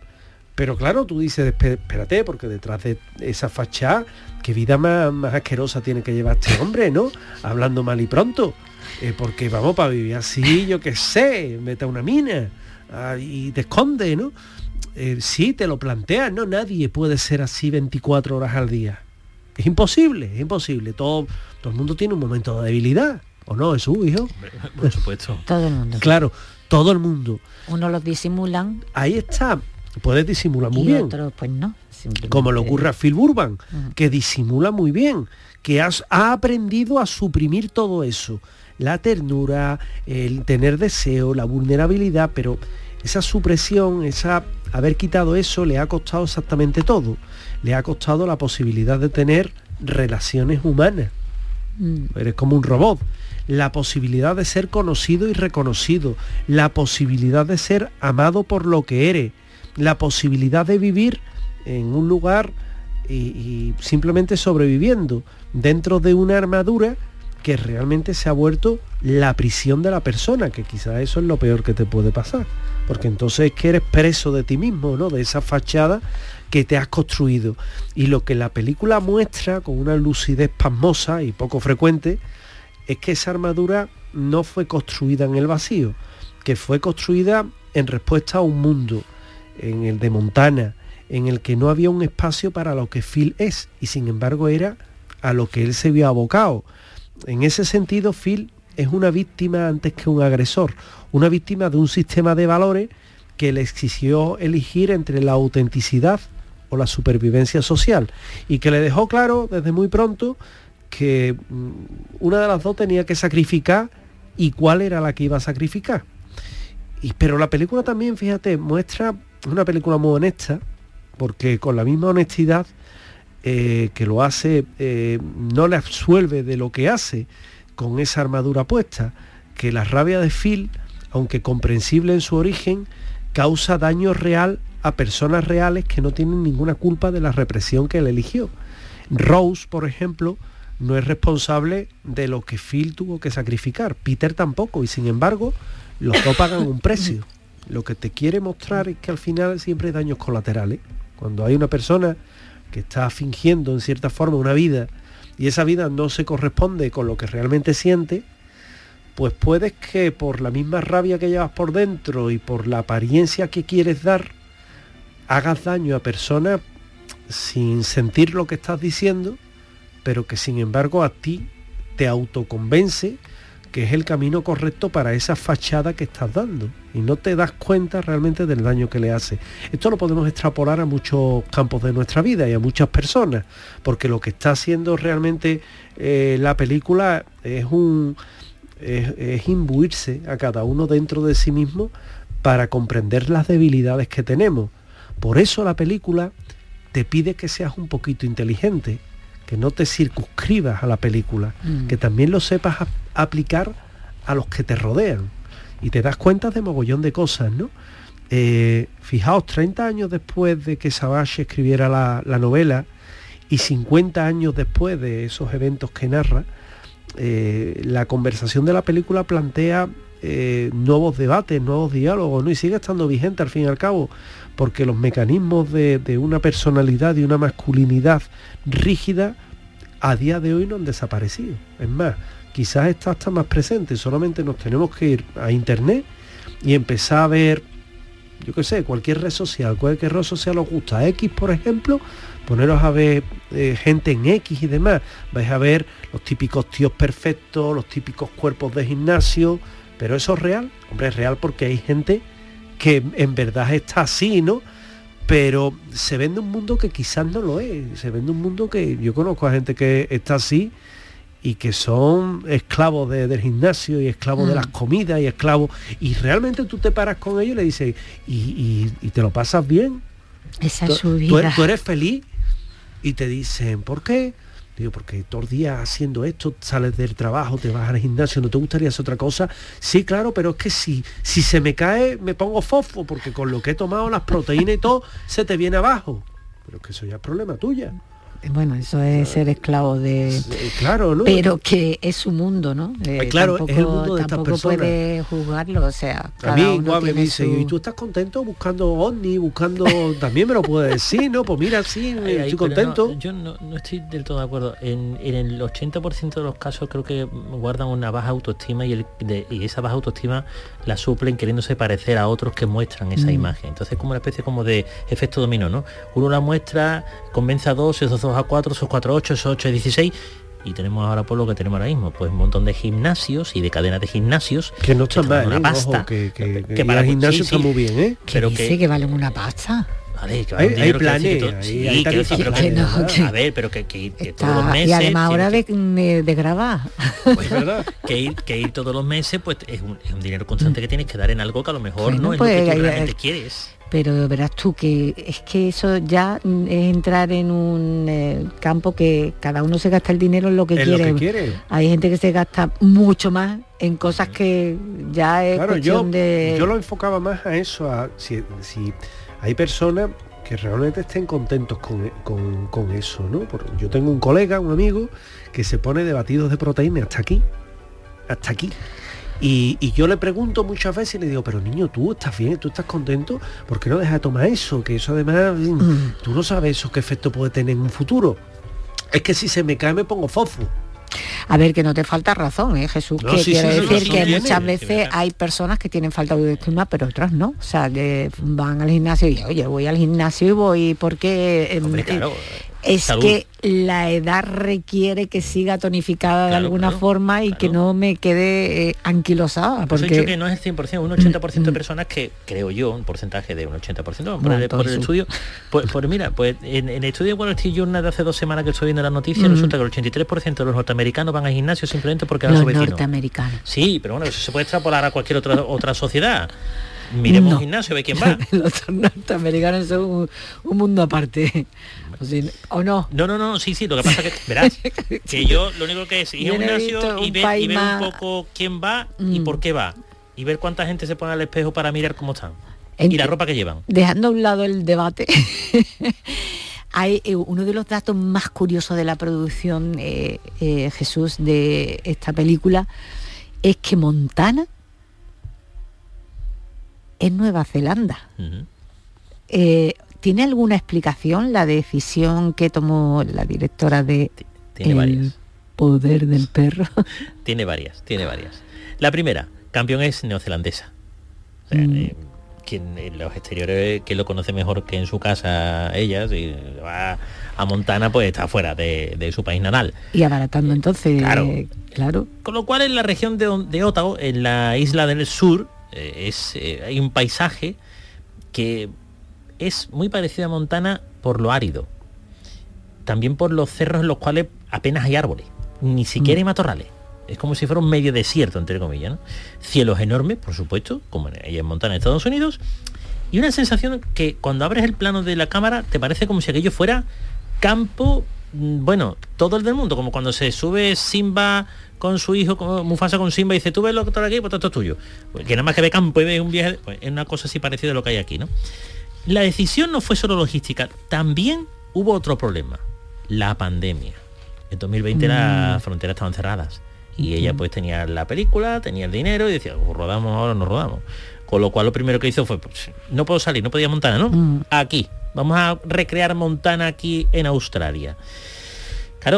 [SPEAKER 5] Pero claro, tú dices, espérate, porque detrás de esa fachada, qué vida más, más asquerosa tiene que llevar este hombre, ¿no? Hablando mal y pronto. Eh, porque vamos, para vivir así, yo qué sé, mete a una mina ah, y te esconde, ¿no? Eh, sí, te lo planteas, ¿no? Nadie puede ser así veinticuatro horas al día. Es imposible, es imposible. Todo, todo el mundo tiene un momento de debilidad, ¿o no, Jesús, hijo?
[SPEAKER 6] Por supuesto.
[SPEAKER 4] Todo el mundo.
[SPEAKER 5] Claro, todo el mundo.
[SPEAKER 4] Unos los disimulan.
[SPEAKER 5] Ahí está, puedes disimular muy
[SPEAKER 4] y
[SPEAKER 5] bien.
[SPEAKER 4] Otros, pues no.
[SPEAKER 5] Como le ocurre a Phil Burbank, uh-huh. que disimula muy bien, que has, ha aprendido a suprimir todo eso. La ternura, el tener deseo, la vulnerabilidad, pero esa supresión, esa haber quitado eso le ha costado exactamente todo. Le ha costado la posibilidad de tener relaciones humanas. Mm. Eres como un robot. La posibilidad de ser conocido y reconocido. La posibilidad de ser amado por lo que eres. La posibilidad de vivir en un lugar y, y simplemente sobreviviendo dentro de una armadura que realmente se ha vuelto la prisión de la persona, que quizás eso es lo peor que te puede pasar, porque entonces es que eres preso de ti mismo, ¿no? De esa fachada que te has construido. Y lo que la película muestra con una lucidez pasmosa y poco frecuente es que esa armadura no fue construida en el vacío, que fue construida en respuesta a un mundo, en el de Montana, en el que no había un espacio para lo que Phil es, y sin embargo era a lo que él se vio abocado. En ese sentido, Phil es una víctima antes que un agresor, una víctima de un sistema de valores que le exigió elegir entre la autenticidad o la supervivencia social, y que le dejó claro desde muy pronto que una de las dos tenía que sacrificar y cuál era la que iba a sacrificar. Y, pero la película también, fíjate, muestra una película muy honesta, porque con la misma honestidad Eh, que lo hace, eh, no le absuelve de lo que hace con esa armadura puesta, que la rabia de Phil, aunque comprensible en su origen, causa daño real a personas reales que no tienen ninguna culpa de la represión que él eligió. Rose, por ejemplo, no es responsable de lo que Phil tuvo que sacrificar, Peter tampoco, y sin embargo los dos pagan un precio. Lo que te quiere mostrar es que al final siempre hay daños colaterales. Cuando hay una persona que está fingiendo en cierta forma una vida y esa vida no se corresponde con lo que realmente siente, pues puedes que por la misma rabia que llevas por dentro y por la apariencia que quieres dar, hagas daño a personas sin sentir lo que estás diciendo, pero que sin embargo a ti te autoconvence que es el camino correcto para esa fachada que estás dando, y no te das cuenta realmente del daño que le hace. Esto lo podemos extrapolar a muchos campos de nuestra vida y a muchas personas, porque lo que está haciendo realmente eh, la película es un es, es imbuirse a cada uno dentro de sí mismo para comprender las debilidades que tenemos. Por eso la película te pide que seas un poquito inteligente, que no te circunscribas a la película, mm. que también lo sepas a, aplicar a los que te rodean, y te das cuenta de mogollón de cosas, ¿no? Eh, fijaos, treinta años después de que Savage escribiera la, la novela y cincuenta años después de esos eventos que narra, eh, la conversación de la película plantea eh, nuevos debates, nuevos diálogos, ¿no? Y sigue estando vigente al fin y al cabo, porque los mecanismos de, de una personalidad y una masculinidad rígida a día de hoy no han desaparecido. Es más, quizás está hasta más presente, solamente nos tenemos que ir a internet y empezar a ver, yo qué sé, cualquier red social, cualquier red social os gusta, X por ejemplo, poneros a ver eh, gente en X y demás, vais a ver los típicos tíos perfectos, los típicos cuerpos de gimnasio, pero eso es real, hombre, es real porque hay gente que en verdad está así, ¿no? Pero se vende un mundo que quizás no lo es, se vende un mundo que yo conozco a gente que está así y que son esclavos de, del gimnasio y esclavos mm. de las comidas y esclavos, y realmente tú te paras con ellos y le dices, ¿y, y, y te lo pasas bien?
[SPEAKER 4] Esa es su
[SPEAKER 5] vida.
[SPEAKER 4] ¿Tú,
[SPEAKER 5] tú eres feliz? Y te dicen, ¿por qué? Digo, porque todos los días haciendo esto, sales del trabajo, te vas al gimnasio, ¿no te gustaría hacer otra cosa? Sí, claro, pero es que si, si se me cae, me pongo fofo, porque con lo que he tomado, las proteínas y todo, se te viene abajo. Pero es que eso ya es problema tuya.
[SPEAKER 4] Bueno, eso es ser esclavo de...
[SPEAKER 5] Claro, ¿no?
[SPEAKER 4] Pero que es su mundo, ¿no?
[SPEAKER 5] Eh, claro, tampoco, es el mundo de estas personas.
[SPEAKER 4] Tampoco puede juzgarlo, o sea...
[SPEAKER 5] A mí igual me dice, su... ¿y tú estás contento buscando ovni, buscando...? También me lo puedes decir, ¿no? Pues mira, sí, ay, estoy ay, contento.
[SPEAKER 6] No, yo no, no estoy del todo de acuerdo. En, en el ochenta por ciento de los casos creo que guardan una baja autoestima y, el, de, y esa baja autoestima la suplen queriéndose parecer a otros que muestran esa mm. imagen. Entonces es como una especie como de efecto dominó, ¿no? Uno la muestra, convence a dos, esos dos a cuatro, esos cuatro a ocho, esos ocho a dieciséis, y tenemos ahora por lo que tenemos ahora mismo, pues un montón de gimnasios y de cadenas de gimnasios
[SPEAKER 5] que no están mal,
[SPEAKER 6] una
[SPEAKER 5] ¿eh?
[SPEAKER 6] pasta,
[SPEAKER 5] Ojo, que, que, que,
[SPEAKER 6] que para
[SPEAKER 5] el gimnasio sí, está sí. muy bien, ¿eh?
[SPEAKER 4] Pero que dice que valen una pasta.
[SPEAKER 6] Vale, que
[SPEAKER 5] hay, hay planes, hay,
[SPEAKER 6] sí,
[SPEAKER 5] hay
[SPEAKER 6] que decir, pero
[SPEAKER 4] que,
[SPEAKER 6] que,
[SPEAKER 4] no, que
[SPEAKER 6] a ver, pero que, que ir que
[SPEAKER 4] está,
[SPEAKER 6] todos los meses...
[SPEAKER 4] Y además ahora de, de, de grabar.
[SPEAKER 6] Pues, que, ir, que ir todos los meses, pues es un, es un dinero constante que tienes que dar en algo que a lo mejor bueno, no es pues, lo que tú realmente eh, quieres.
[SPEAKER 4] Pero verás tú que es que eso ya es entrar en un eh, campo que cada uno se gasta el dinero en lo que,
[SPEAKER 5] en
[SPEAKER 4] quiere.
[SPEAKER 5] Lo que quiere.
[SPEAKER 4] Hay gente que se gasta mucho más en cosas que ya es
[SPEAKER 5] claro,
[SPEAKER 4] cuestión
[SPEAKER 5] yo,
[SPEAKER 4] de...
[SPEAKER 5] yo lo enfocaba más a eso, a si, si hay personas que realmente estén contentos con, con, con eso, ¿no? Porque yo tengo un colega, un amigo, que se pone de batidos de proteína hasta aquí, hasta aquí. Y, y yo le pregunto muchas veces y le digo, pero niño, tú estás bien, tú estás contento, ¿por qué no dejas de tomar eso? Que eso además, mm. tú no sabes eso qué efecto puede tener en un futuro. Es que si se me cae me pongo fofo.
[SPEAKER 4] A ver, que no te falta razón, ¿eh, Jesús?
[SPEAKER 5] No,
[SPEAKER 4] que
[SPEAKER 5] sí,
[SPEAKER 4] quiere
[SPEAKER 5] sí,
[SPEAKER 4] decir
[SPEAKER 5] sí,
[SPEAKER 4] que
[SPEAKER 5] sí,
[SPEAKER 4] muchas
[SPEAKER 5] sí,
[SPEAKER 4] veces
[SPEAKER 6] sí,
[SPEAKER 4] hay personas que tienen falta de autoestima, pero otras no. O sea, de, van al gimnasio y, oye, voy al gimnasio y voy porque...
[SPEAKER 6] Hombre,
[SPEAKER 4] eh,
[SPEAKER 6] claro,
[SPEAKER 4] es
[SPEAKER 6] salud.
[SPEAKER 4] Que la edad requiere que siga tonificada claro, de alguna
[SPEAKER 6] claro,
[SPEAKER 4] forma y
[SPEAKER 6] claro.
[SPEAKER 4] que no me quede eh, anquilosada. Porque...
[SPEAKER 6] Pues he dicho que no es el cien por ciento, un ochenta por ciento de personas que, creo yo, un porcentaje de un ochenta por ciento, por,
[SPEAKER 4] no,
[SPEAKER 6] el, por el estudio, pues, pues mira, pues en, en el estudio de Wall Street Journal de hace dos semanas que estoy viendo la noticia, mm. resulta que el ochenta y tres por ciento de los norteamericanos van al gimnasio simplemente porque van a su vecino.
[SPEAKER 4] Norteamericanos.
[SPEAKER 6] Sí, pero bueno, eso se puede extrapolar a cualquier otra otra sociedad. Miremos no. un gimnasio, ve quién va.
[SPEAKER 4] Los norteamericanos son un, un mundo aparte. O, sea, ¿o no?
[SPEAKER 6] No, no, no, sí, sí, lo que pasa es que, verás, que yo lo único que es ir a un gimnasio y ver, y ver un poco quién va mm. y por qué va. Y ver cuánta gente se pone al espejo para mirar cómo están. En, y la ropa que llevan.
[SPEAKER 4] Dejando a un lado el debate, hay eh, uno de los datos más curiosos de la producción, eh, eh, Jesús, de esta película, es que Montana es Nueva Zelanda. Uh-huh. eh, ¿Tiene alguna explicación la decisión que tomó la directora de
[SPEAKER 6] tiene
[SPEAKER 4] El
[SPEAKER 6] varias.
[SPEAKER 4] Poder del Perro?
[SPEAKER 6] Tiene varias, tiene varias. La primera, campeón es neozelandesa. O sea, mm. eh, quien en los exteriores, que lo conoce mejor que en su casa ella, si va a Montana, pues está fuera de, de su país natal.
[SPEAKER 4] Y abaratando entonces,
[SPEAKER 6] claro.
[SPEAKER 4] Eh, claro.
[SPEAKER 6] Con lo cual en la región de, de Otago, en la isla del sur, eh, es eh, hay un paisaje que es muy parecido a Montana por lo árido. También por los cerros en los cuales apenas hay árboles, ni siquiera mm. hay matorrales. Es como si fuera un medio desierto, entre comillas, ¿no? Cielos enormes, por supuesto, como hay en Montana, Estados Unidos, y una sensación que cuando abres el plano de la cámara te parece como si aquello fuera campo, bueno, todo el del mundo, como cuando se sube Simba con su hijo, como Mufasa con Simba, y dice, tú ves lo que está aquí, pues todo es tuyo. Pues que nada más que ve campo y ve un viaje, pues es una cosa así parecida a lo que hay aquí, ¿no? La decisión no fue solo logística, también hubo otro problema, la pandemia. En dos mil veinte mm. las fronteras estaban cerradas. Y ella pues tenía la película, tenía el dinero y decía, oh, rodamos ahora, no rodamos. Con lo cual lo primero que hizo fue, pues, no puedo salir, no podía Montana, ¿no? Mm. Aquí, vamos a recrear Montana aquí en Australia. Claro,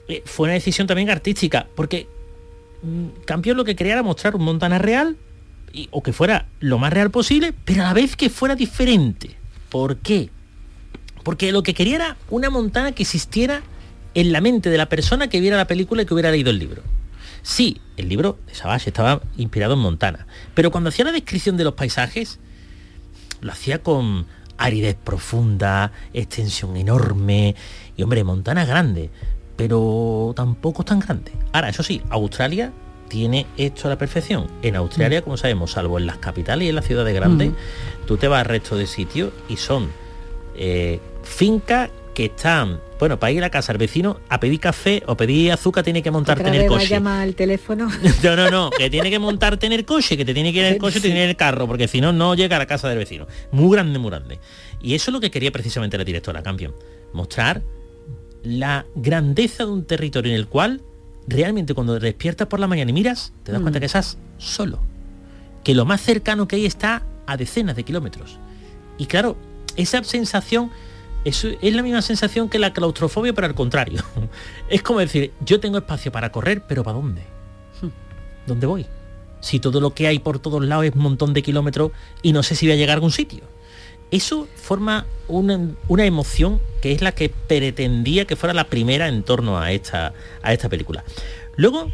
[SPEAKER 6] eh, fue una decisión también artística, porque mm, Campion lo que quería era mostrar un Montana real, y, o que fuera lo más real posible, pero a la vez que fuera diferente. ¿Por qué? Porque lo que quería era una Montana que existiera en la mente de la persona que viera la película y que hubiera leído el libro. Sí, el libro de Savage estaba inspirado en Montana, pero cuando hacía la descripción de los paisajes, lo hacía con aridez profunda, extensión enorme, y hombre, Montana es grande, pero tampoco es tan grande. Ahora, eso sí, Australia tiene esto a la perfección. En Australia, como sabemos, salvo en las capitales y en las ciudades grandes, mm. tú te vas al resto de sitios y son eh, fincas que están, bueno, para ir a la casa al vecino a pedir café o pedir azúcar tiene que montarte en el coche.
[SPEAKER 4] ¿Otra vez va a llamar al teléfono?
[SPEAKER 6] No, no, no, que tiene que montarte en el coche, que te tiene que ir en el coche, te tiene que ir en el carro, porque si no, no llega a la casa del vecino. Muy grande, muy grande. Y eso es lo que quería precisamente la directora Campion, mostrar la grandeza de un territorio en el cual realmente cuando te despiertas por la mañana y miras, te das mm. cuenta que estás solo. Que lo más cercano que hay está a decenas de kilómetros. Y claro, esa sensación... Eso es la misma sensación que la claustrofobia, pero al contrario. Es como decir, yo tengo espacio para correr, pero ¿para dónde? ¿Dónde voy? Si todo lo que hay por todos lados es un montón de kilómetros y no sé si voy a llegar a algún sitio. Eso forma una, una emoción que es la que pretendía que fuera la primera en torno a esta, a esta película. Luego,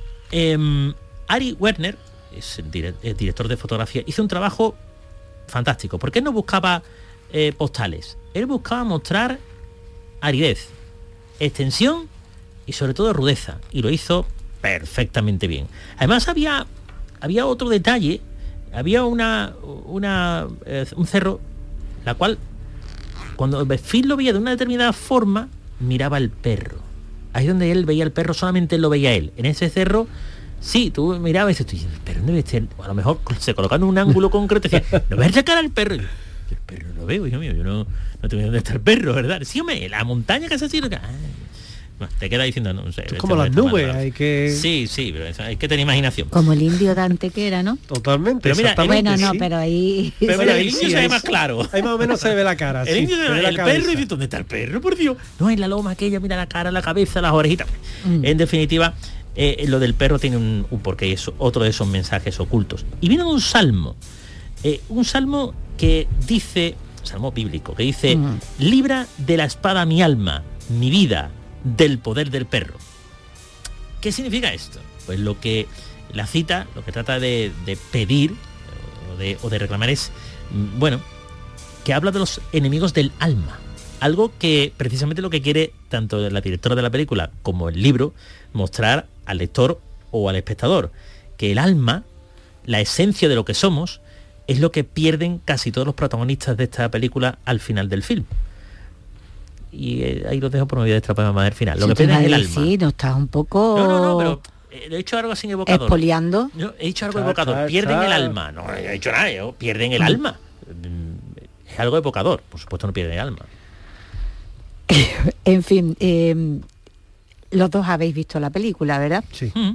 [SPEAKER 6] eh, Ari Werner, es el, dire, el director de fotografía, hizo un trabajo fantástico. ¿Por qué no buscaba eh, postales? Él buscaba mostrar aridez, extensión y sobre todo rudeza, y lo hizo perfectamente bien. Además había, había otro detalle, había una, una eh, un cerro, la cual cuando Phil lo veía de una determinada forma, miraba al perro. Ahí donde él veía al perro, solamente él lo veía él. En ese cerro, sí, tú mirabas y dices, pero ¿dónde ves? A lo mejor se colocando en un ángulo concreto, decía, no ves la cara al perro. El perro no lo veo, hijo mío, yo no, no tengo dónde está el perro, ¿verdad? Sí, hombre, la montaña que se así, bueno, te queda diciendo, no, no sé.
[SPEAKER 5] Es como las nubes, hay que...
[SPEAKER 6] Sí, sí, pero hay que tener imaginación.
[SPEAKER 4] Como el indio Dante que era, ¿no?
[SPEAKER 5] Totalmente,
[SPEAKER 6] pero mira,
[SPEAKER 4] bueno, no,
[SPEAKER 5] sí.
[SPEAKER 4] pero ahí...
[SPEAKER 6] Pero mira, el indio sí, se ve más claro.
[SPEAKER 5] Ahí más o menos se le ve la cara.
[SPEAKER 6] El
[SPEAKER 5] sí,
[SPEAKER 6] indio se ve el
[SPEAKER 5] cabeza.
[SPEAKER 6] perro y dice, ¿dónde está el perro, por Dios? No, en la loma aquella, mira la cara, la cabeza, las orejitas. Mm. En definitiva, eh, lo del perro tiene un, un porqué, y es otro de esos mensajes ocultos. Y viene un salmo, eh, un salmo que dice... salmo bíblico, que dice, mm. libra de la espada mi alma, mi vida, del poder del perro. ¿Qué significa esto? Pues lo que la cita, lo que trata de, de pedir o de, o de reclamar es, bueno, que habla de los enemigos del alma. Algo que precisamente lo que quiere tanto la directora de la película como el libro mostrar al lector o al espectador, que el alma, la esencia de lo que somos, es lo que pierden casi todos los protagonistas de esta película al final del film. Y eh, ahí los dejo por medio de esta más del final. Lo que pierden es el alma.
[SPEAKER 4] Sí, no estás un poco...
[SPEAKER 6] No, no, no, pero eh, he hecho algo así evocador.
[SPEAKER 4] Expoliando.
[SPEAKER 6] Yo he dicho algo
[SPEAKER 5] cha,
[SPEAKER 6] evocador.
[SPEAKER 5] Cha,
[SPEAKER 6] pierden
[SPEAKER 5] cha.
[SPEAKER 6] el alma. No he dicho nada, yo. Pierden el alma. Es algo evocador. Por supuesto no pierden el alma.
[SPEAKER 4] En fin, eh, los dos habéis visto la película, ¿verdad?
[SPEAKER 5] Sí.
[SPEAKER 6] Mm.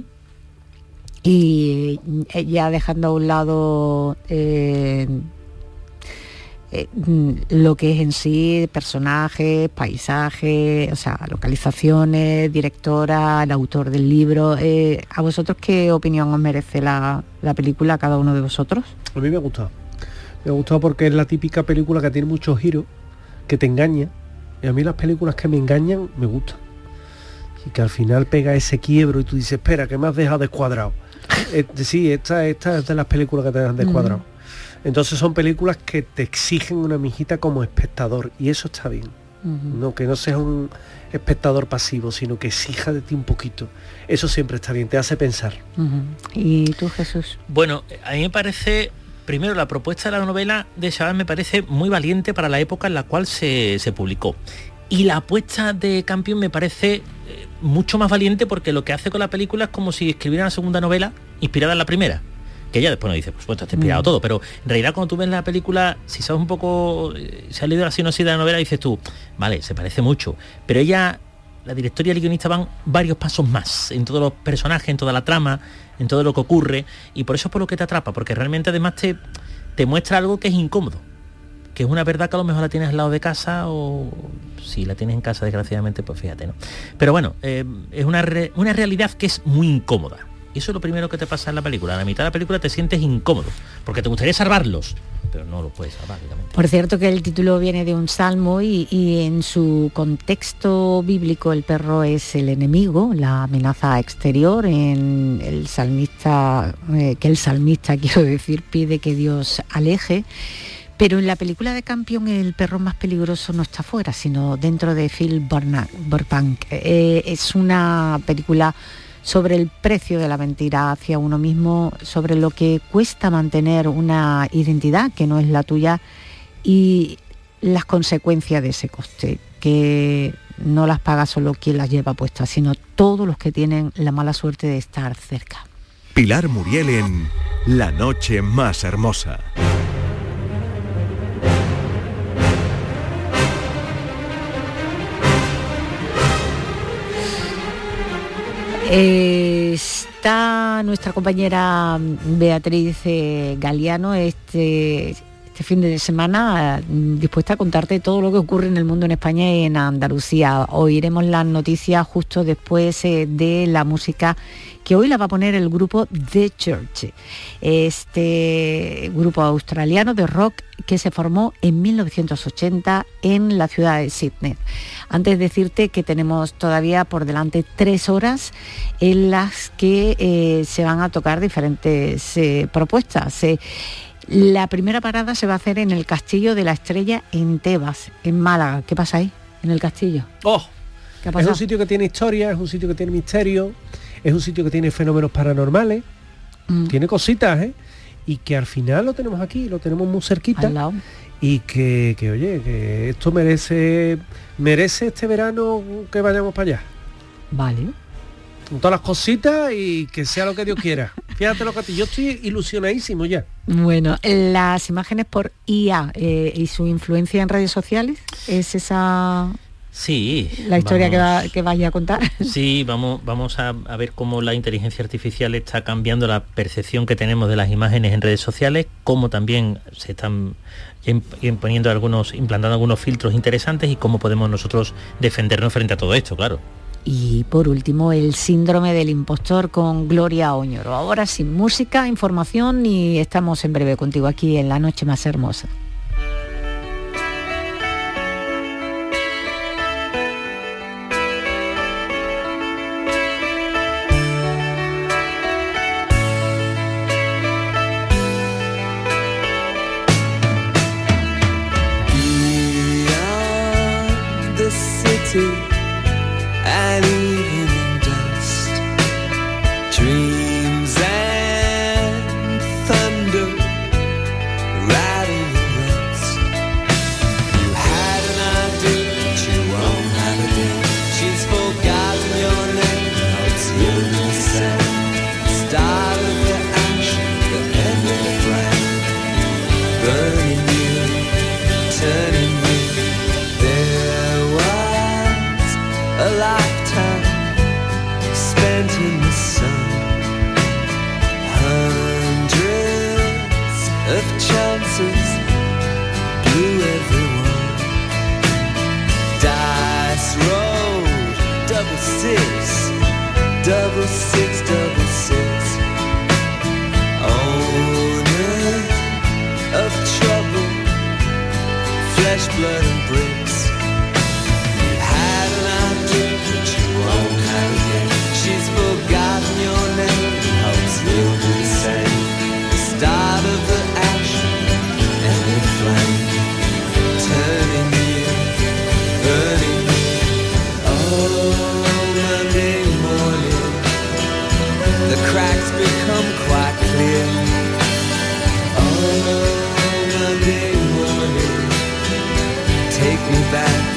[SPEAKER 4] Y ya dejando a un lado eh, eh, lo que es en sí personajes, paisajes, o sea, localizaciones, directora, el autor del libro, eh, ¿a vosotros qué opinión os merece la, la película, a cada uno de vosotros?
[SPEAKER 5] A mí me ha gustado. Me ha gustado porque es la típica película que tiene muchos giros, que te engaña, y a mí las películas que me engañan me gustan. Y que al final pega ese quiebro y tú dices, espera, que me has dejado descuadrado. Eh, sí, esta, esta es de las películas que te dejan descuadrado. Mm. Entonces son películas que te exigen una mijita como espectador, y eso está bien. Mm-hmm. No, que no seas un espectador pasivo, sino que exija de ti un poquito. Eso siempre está bien, te hace pensar.
[SPEAKER 4] Mm-hmm. ¿Y tú, Jesús?
[SPEAKER 6] Bueno, a mí me parece, primero, la propuesta de la novela de Savage me parece muy valiente para la época en la cual se, se publicó. Y la apuesta de Campion me parece eh, mucho más valiente, porque lo que hace con la película es como si escribiera una segunda novela inspirada en la primera. Que ella después nos dice, por supuesto, está inspirado mm. todo, pero en realidad cuando tú ves la película, si sabes un poco, eh, si has leído la sinopsis de la novela, dices tú, vale, se parece mucho. Pero ella, la directora y el guionista van varios pasos más, en todos los personajes, en toda la trama, en todo lo que ocurre, y por eso es por lo que te atrapa, porque realmente además te, te muestra algo que es incómodo. que es una verdad que a lo mejor la tienes al lado de casa, o si la tienes en casa, desgraciadamente, pues fíjate, ¿no? Pero bueno, eh, es una, re, una realidad que es muy incómoda. Y eso es lo primero que te pasa en la película. A la mitad de la película te sientes incómodo, porque te gustaría salvarlos, pero no lo puedes salvar, obviamente.
[SPEAKER 4] Por cierto, que el título viene de un salmo y, y en su contexto bíblico el perro es el enemigo, la amenaza exterior. En el salmista, eh, que el salmista, quiero decir, pide que Dios aleje. Pero en la película de Campion el perro más peligroso no está fuera, sino dentro de Phil Burbank. Eh, es una película sobre el precio de la mentira hacia uno mismo, sobre lo que cuesta mantener una identidad que no es la tuya y las consecuencias de ese coste, que no las paga solo quien las lleva puestas, sino todos los que tienen la mala suerte de estar cerca.
[SPEAKER 2] Pilar Muriel en La noche más hermosa.
[SPEAKER 4] Eh, está nuestra compañera Beatriz eh, Galiano este, este fin de semana eh, dispuesta a contarte todo lo que ocurre en el mundo, en España y en Andalucía. Oiremos las noticias justo después eh, de la música que hoy la va a poner el grupo The Church, este grupo australiano de rock que se formó en mil novecientos ochenta en la ciudad de Sydney. Antes decirte que tenemos todavía por delante tres horas en las que eh, se van a tocar diferentes eh, propuestas. Eh, la primera parada se va a hacer en el Castillo de la Estrella en Tebas, en Málaga. ¿Qué pasa ahí, en el castillo?
[SPEAKER 5] ¡Oh! ¿Qué ha pasado? Es un sitio que tiene historia, es un sitio que tiene misterio, es un sitio que tiene fenómenos paranormales, mm. tiene cositas, ¿eh? Y que al final lo tenemos aquí, lo tenemos muy cerquita.
[SPEAKER 4] Al lado.
[SPEAKER 5] Y que, que, oye, que esto merece merece este verano que vayamos para allá.
[SPEAKER 4] Vale.
[SPEAKER 5] Con todas las cositas y que sea lo que Dios quiera. Fíjate lo que te, yo estoy ilusionadísimo ya.
[SPEAKER 4] Bueno, las imágenes por I A eh, y su influencia en redes sociales, ¿es esa...?
[SPEAKER 6] Sí.
[SPEAKER 4] La historia que, va, que vaya a contar.
[SPEAKER 6] Sí, vamos, vamos a, a ver cómo la inteligencia artificial está cambiando la percepción que tenemos de las imágenes en redes sociales, cómo también se están imponiendo algunos, implantando algunos filtros interesantes y cómo podemos nosotros defendernos frente a todo esto, claro.
[SPEAKER 4] Y por último, el síndrome del impostor con Gloria Oñoro. Ahora sin música, información y estamos en breve contigo aquí en La Noche Más Hermosa.
[SPEAKER 10] And even in dust, dreams and thunder rattle the rust. You had an idea, but you won't have a day. She's forgotten your name, now it's you who say. Start of the action, the end of the flame. Burning you, turning you. There was a lifetime spent in the sun. Hundreds of chances, blew everyone. Dice rolled, double six, double six, double six. Owner of trouble, flesh, blood and bricks. She's forgotten your name, hopes you'll do the same. The start of the action and the flame, turning you, burning you. Oh, Monday morning, the cracks become quite clear. Oh, Monday morning, take me back.